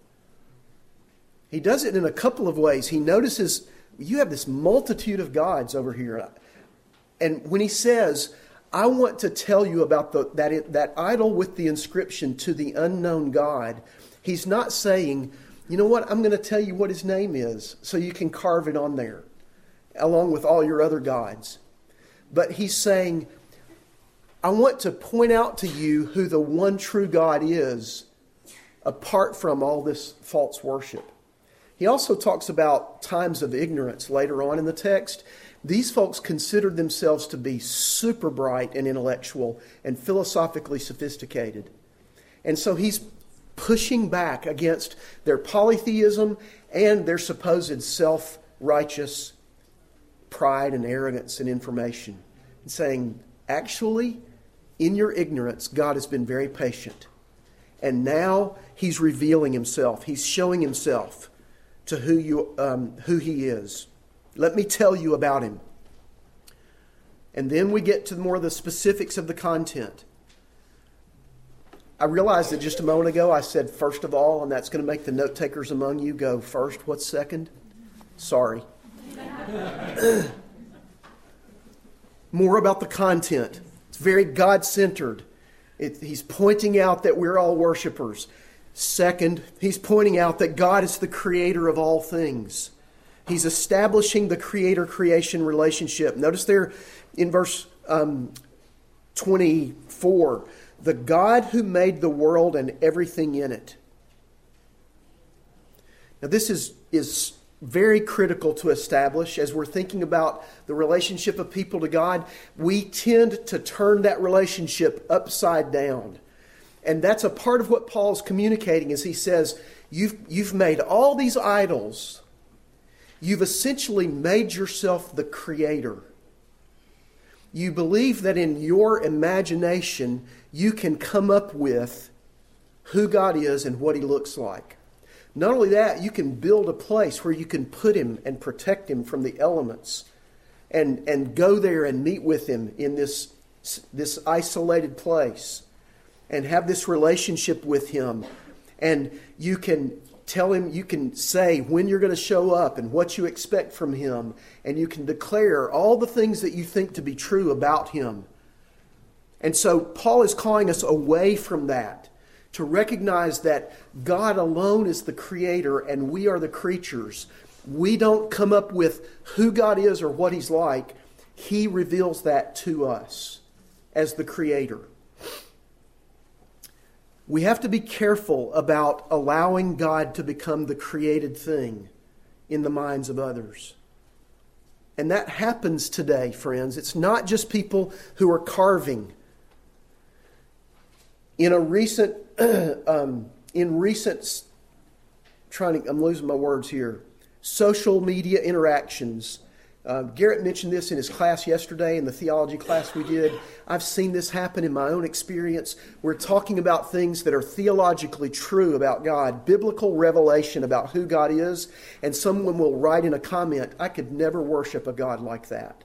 He does it in a couple of ways. He notices, you have this multitude of gods over here. And when he says, I want to tell you about the, that, it, that idol with the inscription to the unknown God, he's not saying, you know what, I'm going to tell you what his name is so you can carve it on there, along with all your other gods. But he's saying, I want to point out to you who the one true God is, apart from all this false worship. He also talks about times of ignorance later on in the text. These folks considered themselves to be super bright and intellectual and philosophically sophisticated. And so he's pushing back against their polytheism and their supposed self-righteous pride and arrogance and information. And saying, actually, in your ignorance, God has been very patient. And now He's revealing Himself. He's showing Himself to who you, um, who He is. Let me tell you about Him. And then we get to more of the specifics of the content. I realized that just a moment ago I said first of all, and that's going to make the note takers among you go first. What's second? Sorry. More about the content. It's very God-centered. It, he's pointing out that we're all worshipers. Second, he's pointing out that God is the creator of all things. He's establishing the creator-creation relationship. Notice there in verse um, twenty-four, the God who made the world and everything in it. Now this is, is very critical to establish as we're thinking about the relationship of people to God. We tend to turn that relationship upside down. And that's a part of what Paul's communicating as he says, you've, you've made all these idols. You've essentially made yourself the creator. You believe that in your imagination you can come up with who God is and what He looks like. Not only that, you can build a place where you can put Him and protect Him from the elements and, and go there and meet with Him in this, this isolated place and have this relationship with Him. And you can tell Him, you can say when you're going to show up and what you expect from Him. And you can declare all the things that you think to be true about Him. And so Paul is calling us away from that, to recognize that God alone is the creator and we are the creatures. We don't come up with who God is or what He's like. He reveals that to us as the creator. We have to be careful about allowing God to become the created thing in the minds of others. And that happens today, friends. It's not just people who are carving. In a recent, um, in recent, trying to, I'm losing my words here, social media interactions. Uh, Garrett mentioned this in his class yesterday, in the theology class we did. I've seen this happen in my own experience. We're talking about things that are theologically true about God, biblical revelation about who God is, and someone will write in a comment, I could never worship a God like that.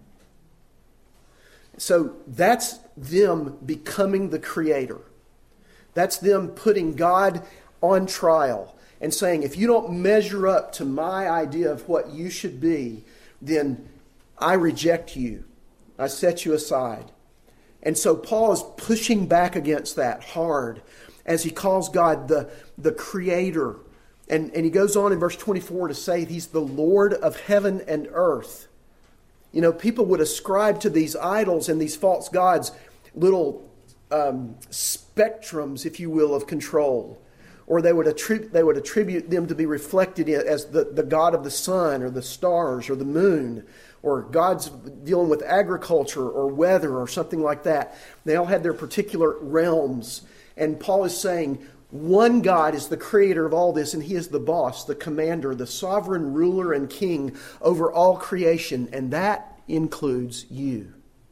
So that's them becoming the creator. That's them putting God on trial and saying, if you don't measure up to my idea of what you should be, then I reject you. I set you aside. And so Paul is pushing back against that hard as he calls God the, the creator. And, and he goes on in verse twenty-four to say He's the Lord of heaven and earth. You know, people would ascribe to these idols and these false gods little um, spectrums, if you will, of control. Or they would attribute they would attribute them to be reflected as the, the god of the sun or the stars or the moon, or gods dealing with agriculture or weather or something like that. They all had their particular realms. And Paul is saying one God is the creator of all this, and He is the boss, the commander, the sovereign ruler and king over all creation, and that includes you.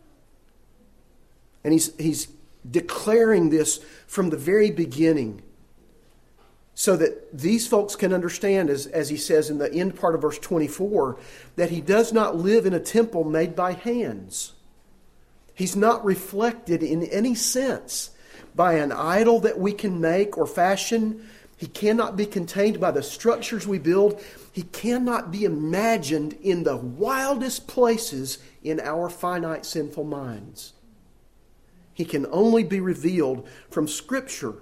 And he's he's declaring this from the very beginning, so that these folks can understand, as, as he says in the end part of verse twenty-four, that He does not live in a temple made by hands. He's not reflected in any sense by an idol that we can make or fashion. He cannot be contained by the structures we build. He cannot be imagined in the wildest places in our finite sinful minds. He can only be revealed from Scripture.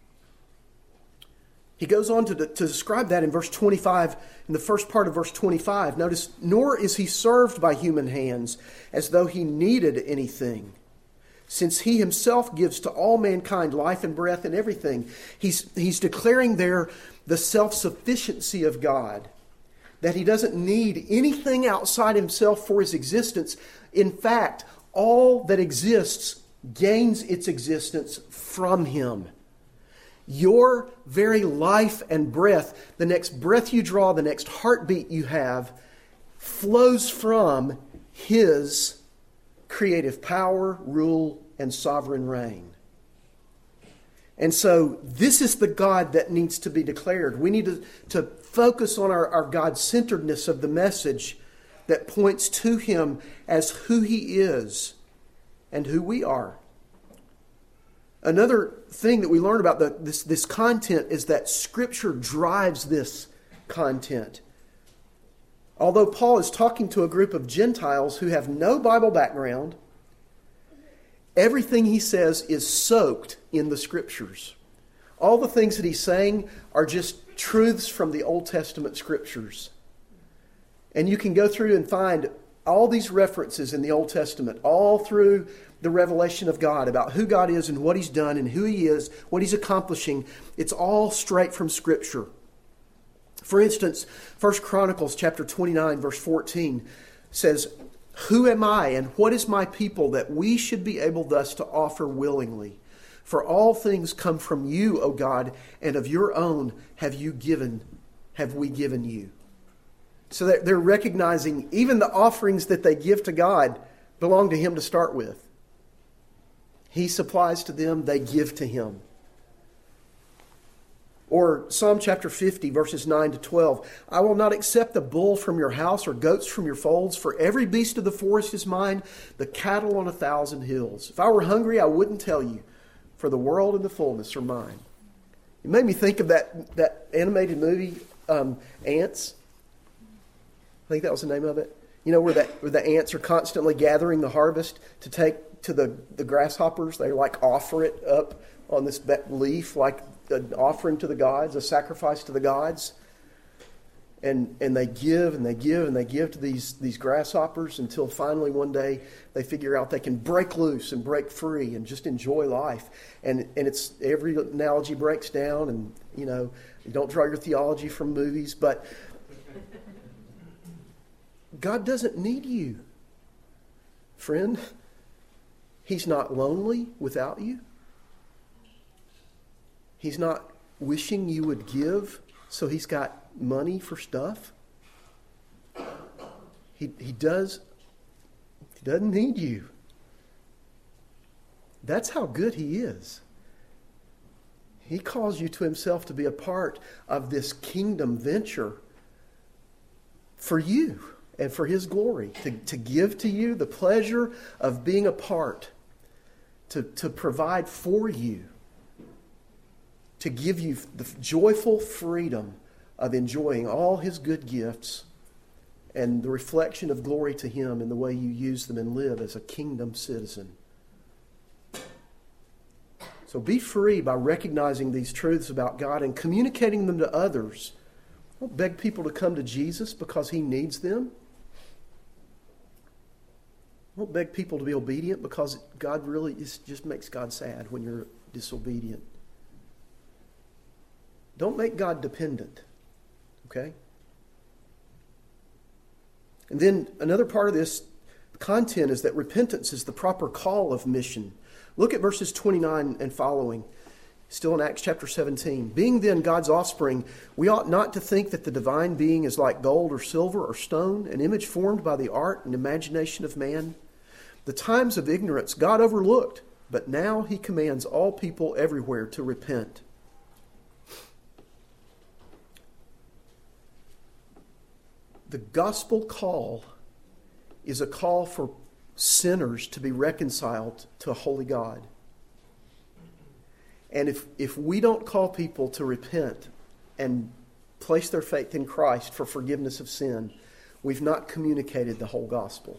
He goes on to, to describe that in verse twenty-five, in the first part of verse twenty-five. Notice, nor is He served by human hands as though He needed anything, since He Himself gives to all mankind life and breath and everything. He's, he's declaring there the self-sufficiency of God, that He doesn't need anything outside Himself for His existence. In fact, all that exists gains its existence from Him. Your very life and breath, the next breath you draw, the next heartbeat you have, flows from His creative power, rule, and sovereign reign. And so this is the God that needs to be declared. We need to, to focus on our, our God-centeredness of the message that points to Him as who He is and who we are. Another thing that we learn about the, this, this content is that Scripture drives this content. Although Paul is talking to a group of Gentiles who have no Bible background, everything he says is soaked in the Scriptures. All the things that he's saying are just truths from the Old Testament Scriptures. And you can go through and find all these references in the Old Testament, all through the revelation of God about who God is and what He's done and who He is, what He's accomplishing. It's all straight from Scripture. For instance, First Chronicles chapter twenty-nine, verse fourteen says, "Who am I and what is my people that we should be able thus to offer willingly? For all things come from you, O God, and of your own have you given, have we given you." So they're recognizing even the offerings that they give to God belong to Him to start with. He supplies to them, they give to Him. Or Psalm chapter fifty, verses nine to twelve. "I will not accept a bull from your house or goats from your folds, for every beast of the forest is mine, the cattle on a thousand hills. If I were hungry, I wouldn't tell you, for the world and the fullness are mine." It made me think of that, that animated movie, um, Ants. I think that was the name of it. You know, where, that, where the ants are constantly gathering the harvest to take to the, the grasshoppers. They like offer it up on this leaf like an offering to the gods, a sacrifice to the gods. And and they give and they give and they give to these, these grasshoppers until finally one day they figure out they can break loose and break free and just enjoy life. And and it's every analogy breaks down, and you know, you don't draw your theology from movies, but God doesn't need you, friend. He's not lonely without you. He's not wishing you would give so He's got money for stuff. He he does he doesn't need you. That's how good He is. He calls you to Himself to be a part of this kingdom venture for you and for His glory, to, to give to you the pleasure of being a part, to, to provide for you, to give you the joyful freedom of enjoying all His good gifts and the reflection of glory to Him in the way you use them and live as a kingdom citizen. So be free by recognizing these truths about God and communicating them to others. Don't beg people to come to Jesus because He needs them. Don't beg people to be obedient because God really is, just makes God sad when you're disobedient. Don't make God dependent. Okay? And then another part of this content is that repentance is the proper call of mission. Look at verses twenty-nine and following. Still in Acts chapter seventeen. "Being then God's offspring, we ought not to think that the divine being is like gold or silver or stone, an image formed by the art and imagination of man. The times of ignorance God overlooked, but now He commands all people everywhere to repent." The gospel call is a call for sinners to be reconciled to a holy God. And if, if we don't call people to repent and place their faith in Christ for forgiveness of sin, we've not communicated the whole gospel.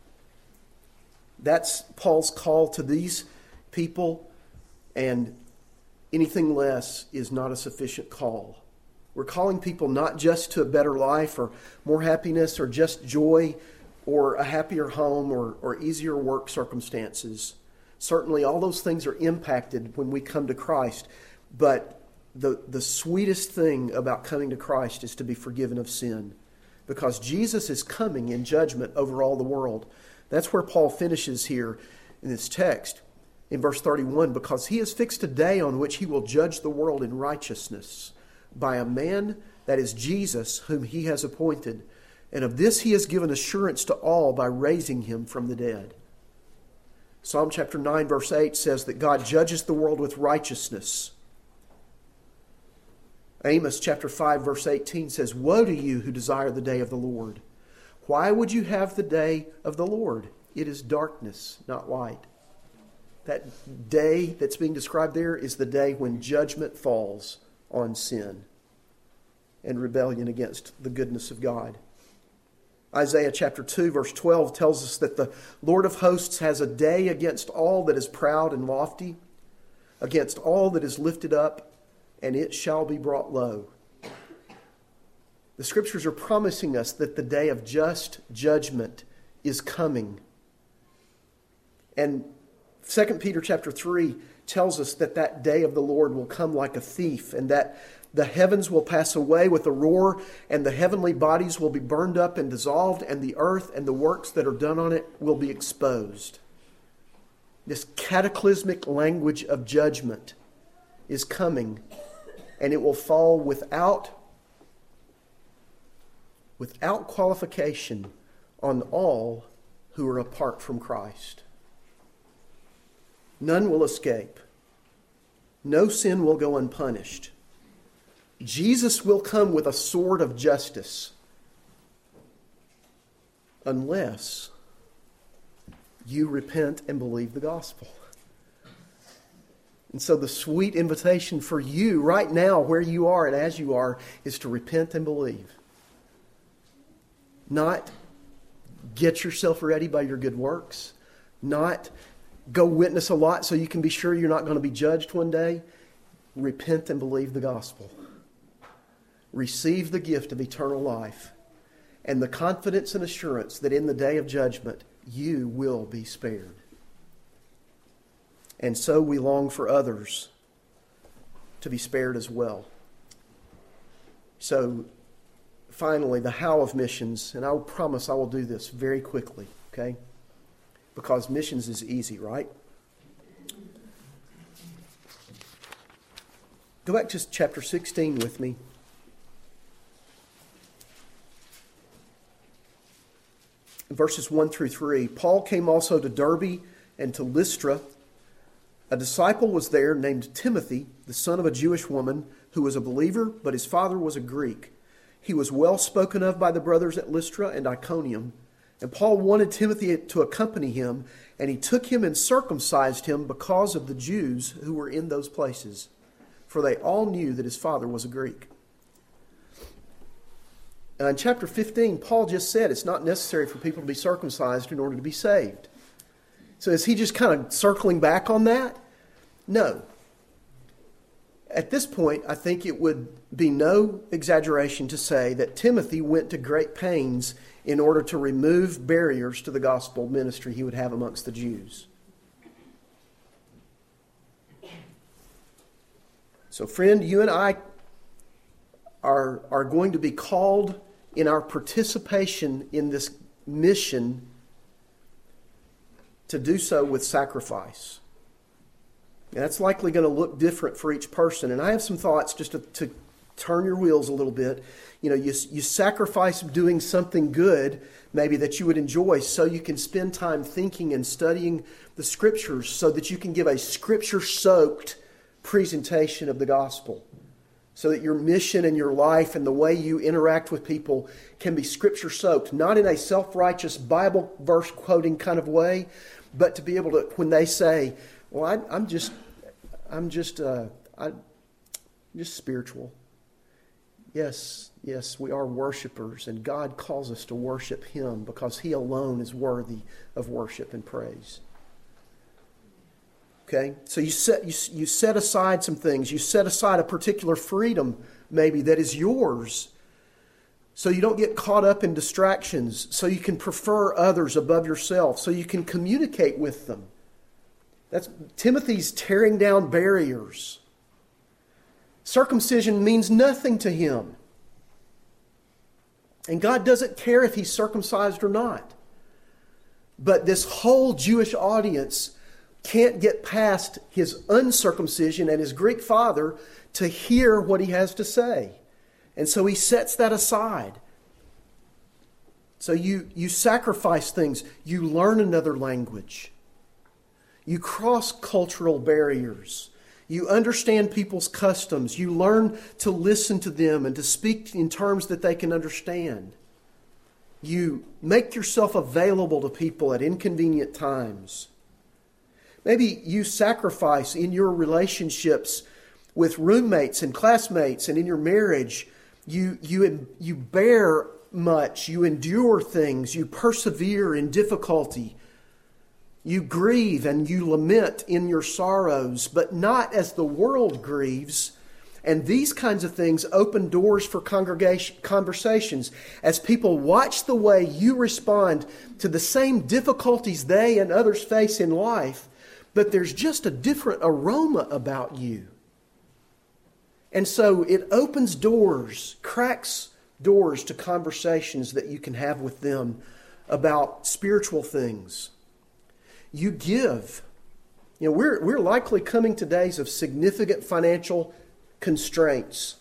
That's Paul's call to these people, and anything less is not a sufficient call. We're calling people not just to a better life or more happiness or just joy or a happier home or, or easier work circumstances. Certainly all those things are impacted when we come to Christ, but the, the sweetest thing about coming to Christ is to be forgiven of sin, because Jesus is coming in judgment over all the world. That's where Paul finishes here in this text in verse thirty-one, "Because He has fixed a day on which He will judge the world in righteousness by a man, that is Jesus, whom He has appointed. And of this He has given assurance to all by raising Him from the dead." Psalm chapter nine verse eight says that God judges the world with righteousness. Amos chapter five verse eighteen says, "Woe to you who desire the day of the Lord. Why would you have the day of the Lord? It is darkness, not light." That day that's being described there is the day when judgment falls on sin and rebellion against the goodness of God. Isaiah chapter two verse twelve tells us that the Lord of hosts has a day against all that is proud and lofty, against all that is lifted up, and it shall be brought low. The Scriptures are promising us that the day of just judgment is coming. And Second Peter chapter three tells us that that day of the Lord will come like a thief, and that the heavens will pass away with a roar, and the heavenly bodies will be burned up and dissolved, and the earth and the works that are done on it will be exposed. This cataclysmic language of judgment is coming, and it will fall without, without qualification on all who are apart from Christ. None will escape. No sin will go unpunished. Jesus will come with a sword of justice unless you repent and believe the gospel. And so the sweet invitation for you right now, where you are and as you are, is to repent and believe. Not get yourself ready by your good works. Not go witness a lot so you can be sure you're not going to be judged one day. Repent and believe the gospel. Receive the gift of eternal life and the confidence and assurance that in the day of judgment you will be spared. And so we long for others to be spared as well. So finally, the how of missions, and I will promise I will do this very quickly, okay? Because missions is easy, right? Go back to chapter sixteen with me. Verses one through three. Paul came also to Derbe and to Lystra. A disciple was there named Timothy, the son of a Jewish woman, who was a believer, but his father was a Greek. He was well spoken of by the brothers at Lystra and Iconium. And Paul wanted Timothy to accompany him, and he took him and circumcised him because of the Jews who were in those places, for they all knew that his father was a Greek. Uh, in chapter fifteen, Paul just said it's not necessary for people to be circumcised in order to be saved. So is he just kind of circling back on that? No. At this point, I think it would be no exaggeration to say that Timothy went to great pains in order to remove barriers to the gospel ministry he would have amongst the Jews. So friend, you and I are, are going to be called in our participation in this mission to do so with sacrifice. And that's likely going to look different for each person. And I have some thoughts just to, to turn your wheels a little bit. You know, you, you sacrifice doing something good, maybe that you would enjoy, so you can spend time thinking and studying the Scriptures so that you can give a Scripture-soaked presentation of the gospel. So that your mission and your life and the way you interact with people can be Scripture-soaked. Not in a self-righteous Bible verse quoting kind of way, but to be able to, when they say, well, I, I'm just, I'm just, uh, I, just spiritual. Yes, yes, we are worshipers, and God calls us to worship Him because He alone is worthy of worship and praise. Okay, so you set you, you set aside some things. You set aside a particular freedom, maybe, that is yours, so you don't get caught up in distractions, so you can prefer others above yourself, so you can communicate with them. That's Timothy's tearing down barriers. Circumcision means nothing to him. And God doesn't care if he's circumcised or not. But this whole Jewish audience can't get past his uncircumcision and his Greek father to hear what he has to say. And so he sets that aside. So you, you sacrifice things. You learn another language. You cross cultural barriers. You understand people's customs. You learn to listen to them and to speak in terms that they can understand. You make yourself available to people at inconvenient times. Maybe you sacrifice in your relationships with roommates and classmates and in your marriage. You, you, you bear much, you endure things, you persevere in difficulty. You grieve and you lament in your sorrows, but not as the world grieves. And these kinds of things open doors for congregation conversations as people watch the way you respond to the same difficulties they and others face in life, but there's just a different aroma about you. And so it opens doors, cracks doors to conversations that you can have with them about spiritual things. You give. You know, we're, we're likely coming to days of significant financial constraints.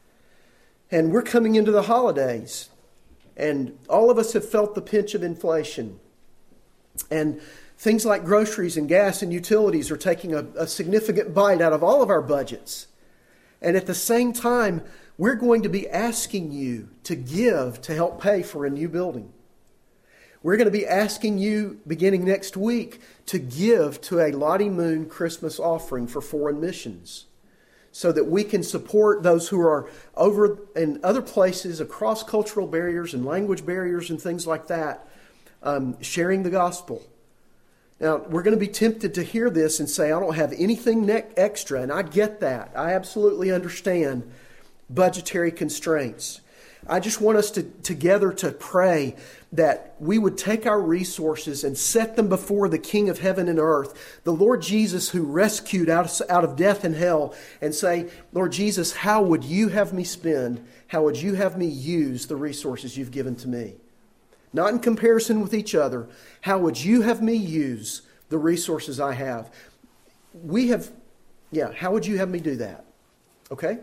And we're coming into the holidays. And all of us have felt the pinch of inflation. And things like groceries and gas and utilities are taking a, a significant bite out of all of our budgets. And at the same time, we're going to be asking you to give to help pay for a new building. We're going to be asking you, beginning next week, to give to a Lottie Moon Christmas offering for foreign missions so that we can support those who are over in other places across cultural barriers and language barriers and things like that, um, sharing the gospel. Now, we're going to be tempted to hear this and say, I don't have anything ne- extra, and I get that. I absolutely understand budgetary constraints. I just want us to together to pray that we would take our resources and set them before the King of heaven and earth, the Lord Jesus who rescued out of, out of death and hell, and say, Lord Jesus, how would you have me spend? How would you have me use the resources you've given to me? Not in comparison with each other. How would you have me use the resources I have? We have, yeah, how would you have me do that? Okay?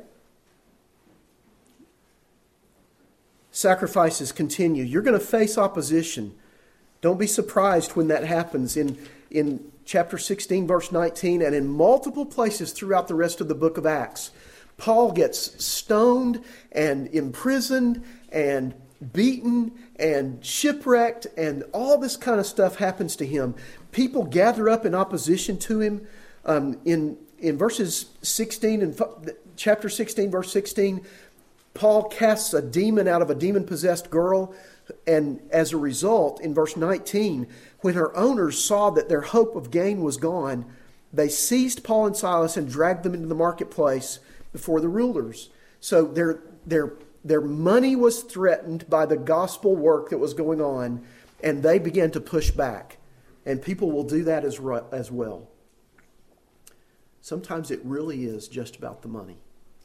Sacrifices continue. You're going to face opposition. Don't be surprised when that happens in, in chapter sixteen, verse nineteen, and in multiple places throughout the rest of the book of Acts. Paul gets stoned and imprisoned and beaten and shipwrecked, and all this kind of stuff happens to him. People gather up in opposition to him. Um, in, in verses sixteen, and chapter sixteen, verse sixteen, Paul casts a demon out of a demon-possessed girl, and as a result, in verse nineteen, when her owners saw that their hope of gain was gone, they seized Paul and Silas and dragged them into the marketplace before the rulers. So their, their, their money was threatened by the gospel work that was going on, and they began to push back. And people will do that as, as well. Sometimes it really is just about the money.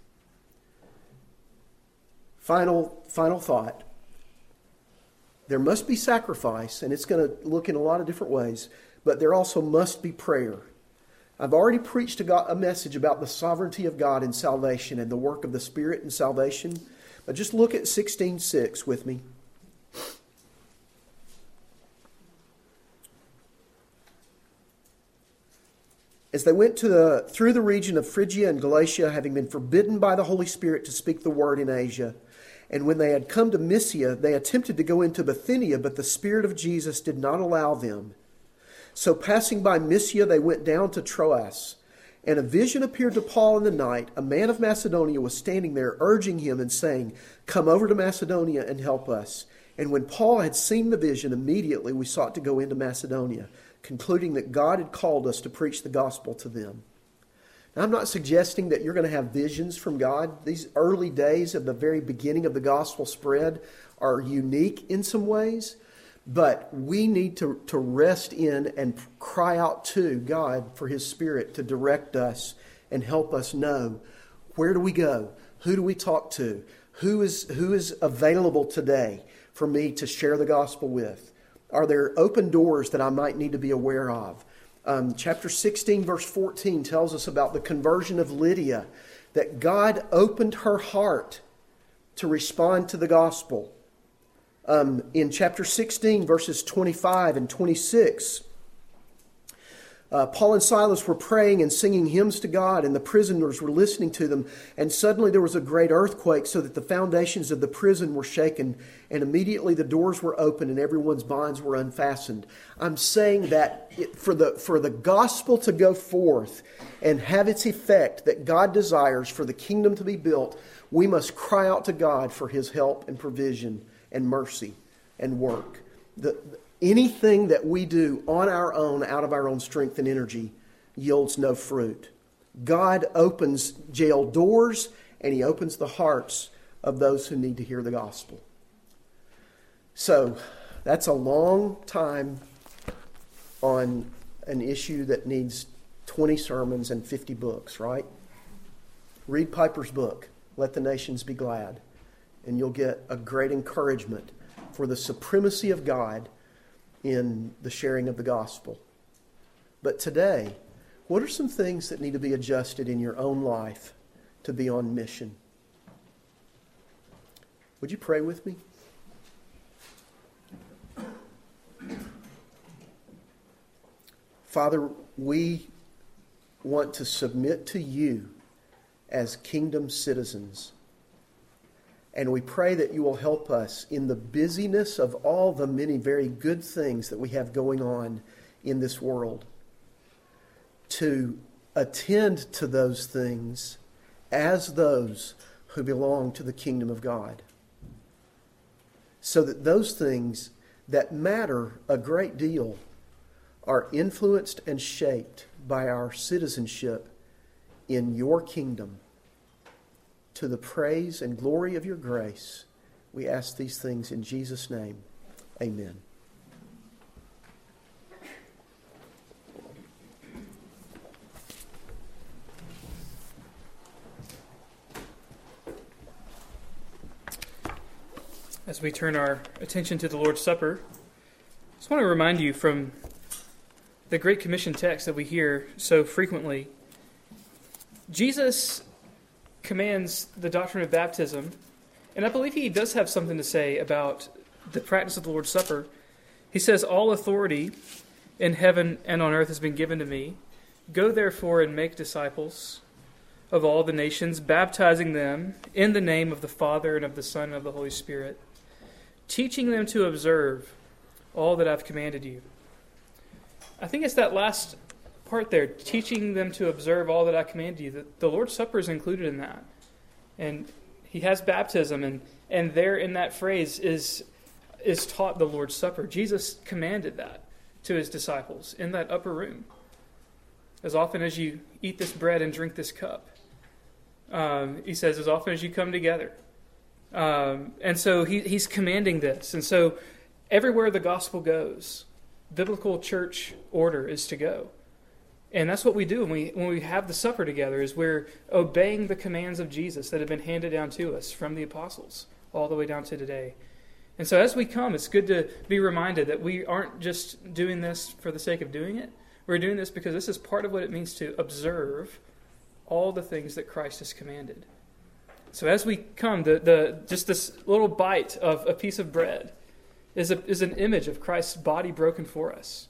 Final, final thought. There must be sacrifice, and it's going to look in a lot of different ways, but there also must be prayer. I've already preached a, God, a message about the sovereignty of God in salvation and the work of the Spirit in salvation, but just look at sixteen six with me. As they went to the, through the region of Phrygia and Galatia, having been forbidden by the Holy Spirit to speak the word in Asia, and when they had come to Mysia, they attempted to go into Bithynia, but the Spirit of Jesus did not allow them. So passing by Mysia, they went down to Troas. And a vision appeared to Paul in the night. A man of Macedonia was standing there, urging him and saying, "Come over to Macedonia and help us." And when Paul had seen the vision, immediately we sought to go into Macedonia, concluding that God had called us to preach the gospel to them. Now, I'm not suggesting that you're going to have visions from God. These early days of the very beginning of the gospel spread are unique in some ways, but we need to, to rest in and cry out to God for His Spirit to direct us and help us know, where do we go? Who do we talk to? Who is, who is available today for me to share the gospel with? Are there open doors that I might need to be aware of? Um, chapter sixteen, verse fourteen tells us about the conversion of Lydia, that God opened her heart to respond to the gospel. Um, in chapter sixteen, verses twenty-five and twenty-six, Uh, Paul and Silas were praying and singing hymns to God, and the prisoners were listening to them. And suddenly there was a great earthquake, so that the foundations of the prison were shaken, and immediately the doors were opened and everyone's bonds were unfastened. I'm saying that it, for the for the gospel to go forth and have its effect that God desires for the kingdom to be built, we must cry out to God for His help and provision and mercy and work. The, anything that we do on our own, out of our own strength and energy, yields no fruit. God opens jail doors, and He opens the hearts of those who need to hear the gospel. So, that's a long time on an issue that needs twenty sermons and fifty books, right? Read Piper's book, Let the Nations Be Glad, and you'll get a great encouragement for the supremacy of God in the sharing of the gospel. But today, what are some things that need to be adjusted in your own life to be on mission? Would you pray with me? Father, we want to submit to You as kingdom citizens. And we pray that You will help us in the busyness of all the many very good things that we have going on in this world to attend to those things as those who belong to the kingdom of God. So that those things that matter a great deal are influenced and shaped by our citizenship in Your kingdom. To the praise and glory of Your grace, we ask these things in Jesus' name. Amen. As we turn our attention to the Lord's Supper, I just want to remind you from the Great Commission text that we hear so frequently, Jesus commands the doctrine of baptism, and I believe He does have something to say about the practice of the Lord's Supper. He says, "All authority in heaven and on earth has been given to me. Go therefore and make disciples of all the nations, baptizing them in the name of the Father and of the Son and of the Holy Spirit, teaching them to observe all that I've commanded you." I think it's that last part there, teaching them to observe all that I commanded you. The, the Lord's Supper is included in that. And He has baptism, and, and there in that phrase is, is taught the Lord's Supper. Jesus commanded that to His disciples in that upper room. As often as you eat this bread and drink this cup, um, He says, as often as you come together. Um, and so he, He's commanding this. And so everywhere the gospel goes, biblical church order is to go. And that's what we do when we when we have the supper together, is we're obeying the commands of Jesus that have been handed down to us from the apostles all the way down to today. And so as we come, it's good to be reminded that we aren't just doing this for the sake of doing it. We're doing this because this is part of what it means to observe all the things that Christ has commanded. So as we come, the, the just this little bite of a piece of bread is a, is an image of Christ's body broken for us.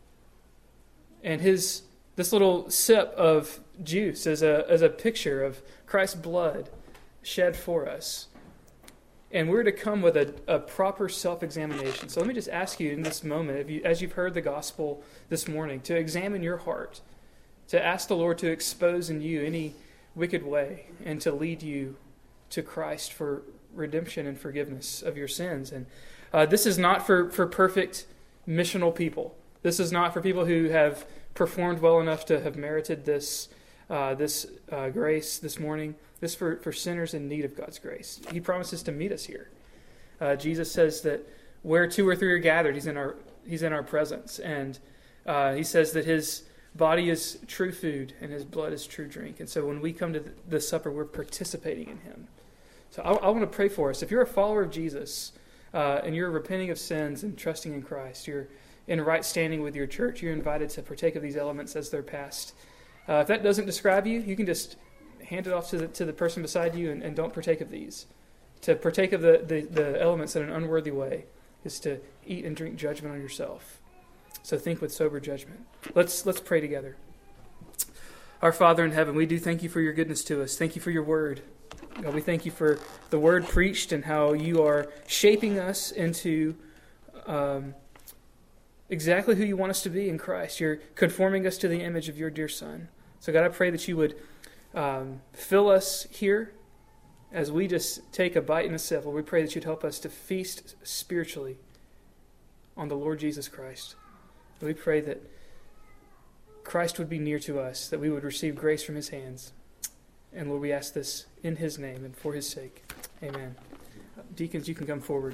And His this little sip of juice is a is a picture of Christ's blood shed for us. And we're to come with a, a proper self-examination. So let me just ask you in this moment, if you, as you've heard the gospel this morning, to examine your heart, to ask the Lord to expose in you any wicked way, and to lead you to Christ for redemption and forgiveness of your sins. And uh, this is not for, for perfect missional people. This is not for people who have performed well enough to have merited this uh, this uh, grace this morning. This is for, for sinners in need of God's grace. He promises to meet us here. Uh, Jesus says that where two or three are gathered, He's in our He's in our presence. And uh, He says that His body is true food and His blood is true drink. And so when we come to the, the supper, we're participating in Him. So I, I want to pray for us. If you're a follower of Jesus uh, and you're repenting of sins and trusting in Christ, you're in right standing with your church, you're invited to partake of these elements as they're passed. Uh, if that doesn't describe you, you can just hand it off to the, to the person beside you and, and don't partake of these. To partake of the, the, the elements in an unworthy way is to eat and drink judgment on yourself. So think with sober judgment. Let's let's pray together. Our Father in heaven, we do thank you for your goodness to us. Thank you for your word. God, we thank you for the word preached and how you are shaping us into um, exactly who you want us to be in Christ. You're conforming us to the image of your dear Son. So God, I pray that you would um, fill us here as we just take a bite and a sip. Lord, we pray that you'd help us to feast spiritually on the Lord Jesus Christ. And we pray that Christ would be near to us, that we would receive grace from his hands. And Lord, we ask this in his name and for his sake. Amen. Deacons, you can come forward.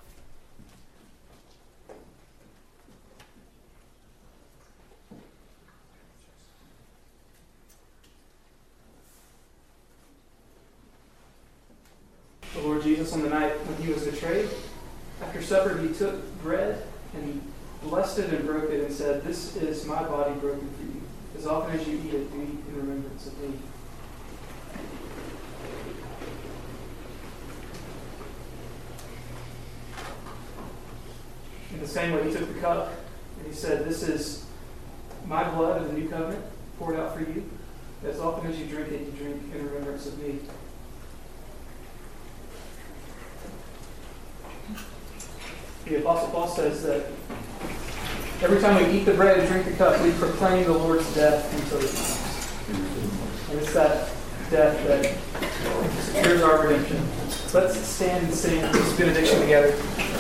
The Lord Jesus, on the night when he was betrayed, after supper he took bread and he blessed it and broke it and said, "This is my body broken for you. As often as you eat it, do eat in remembrance of me." In the same way, he took the cup and he said, "This is my blood of the new covenant poured out for you. As often as you drink it, you drink in remembrance of me." The Apostle Paul says that every time we eat the bread and drink the cup, we proclaim the Lord's death until he comes. And it's that death that secures our redemption. Let's stand and sing this benediction together.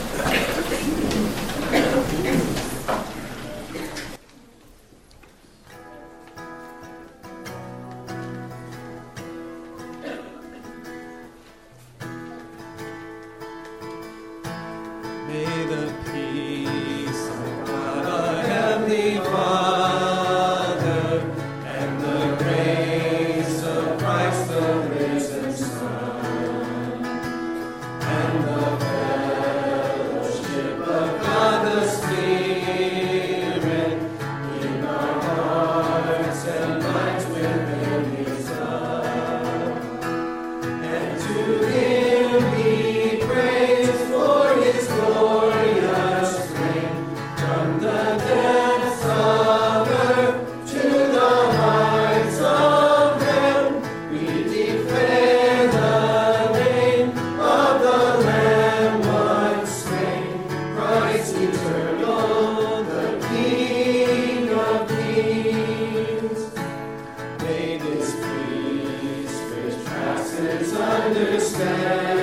May the peace of God, our Heavenly Father, and the grace of Christ the risen Son, and the fellowship of God the Spirit, in our hearts and minds within his love, and to him be praised for his glorious reign, from the depths of earth to the heights of heaven. We declare the name of the Lamb once slain, Christ eternal, the King of kings. May this peace which passes understanding,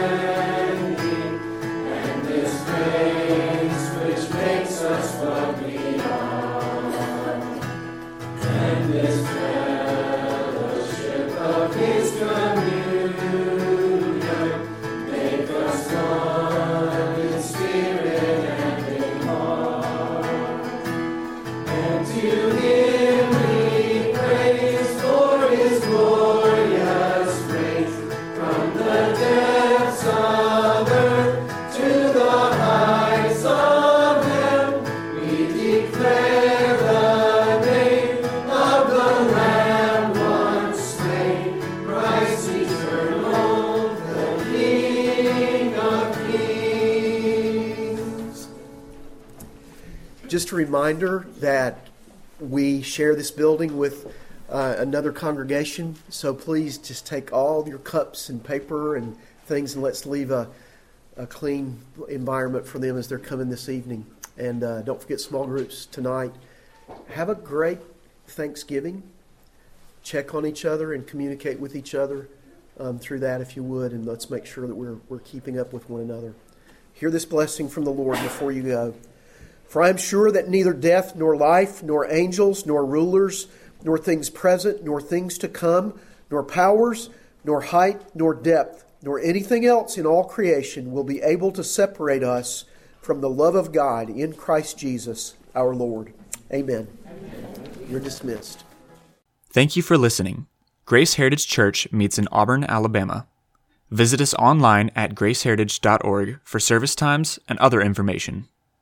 and this grace which makes us what we are, and this fellowship of his communion, make us one in spirit and in heart. And to him we praise for his glorious grace, from the depths of earth to the heights of heaven. We declare the name of the Lamb once slain, Christ eternal, the King of kings. Just a reminder that we share this building with uh, another congregation, so please just take all your cups and paper and things and let's leave a, a clean environment for them as they're coming this evening. And uh, don't forget small groups tonight. Have a great Thanksgiving. Check on each other and communicate with each other um, through that if you would, and let's make sure that we're, we're keeping up with one another. Hear this blessing from the Lord before you go. For I am sure that neither death, nor life, nor angels, nor rulers, nor things present, nor things to come, nor powers, nor height, nor depth, nor anything else in all creation will be able to separate us from the love of God in Christ Jesus our Lord. Amen. Amen. You're dismissed. Thank you for listening. Grace Heritage Church meets in Auburn, Alabama. Visit us online at grace heritage dot org for service times and other information.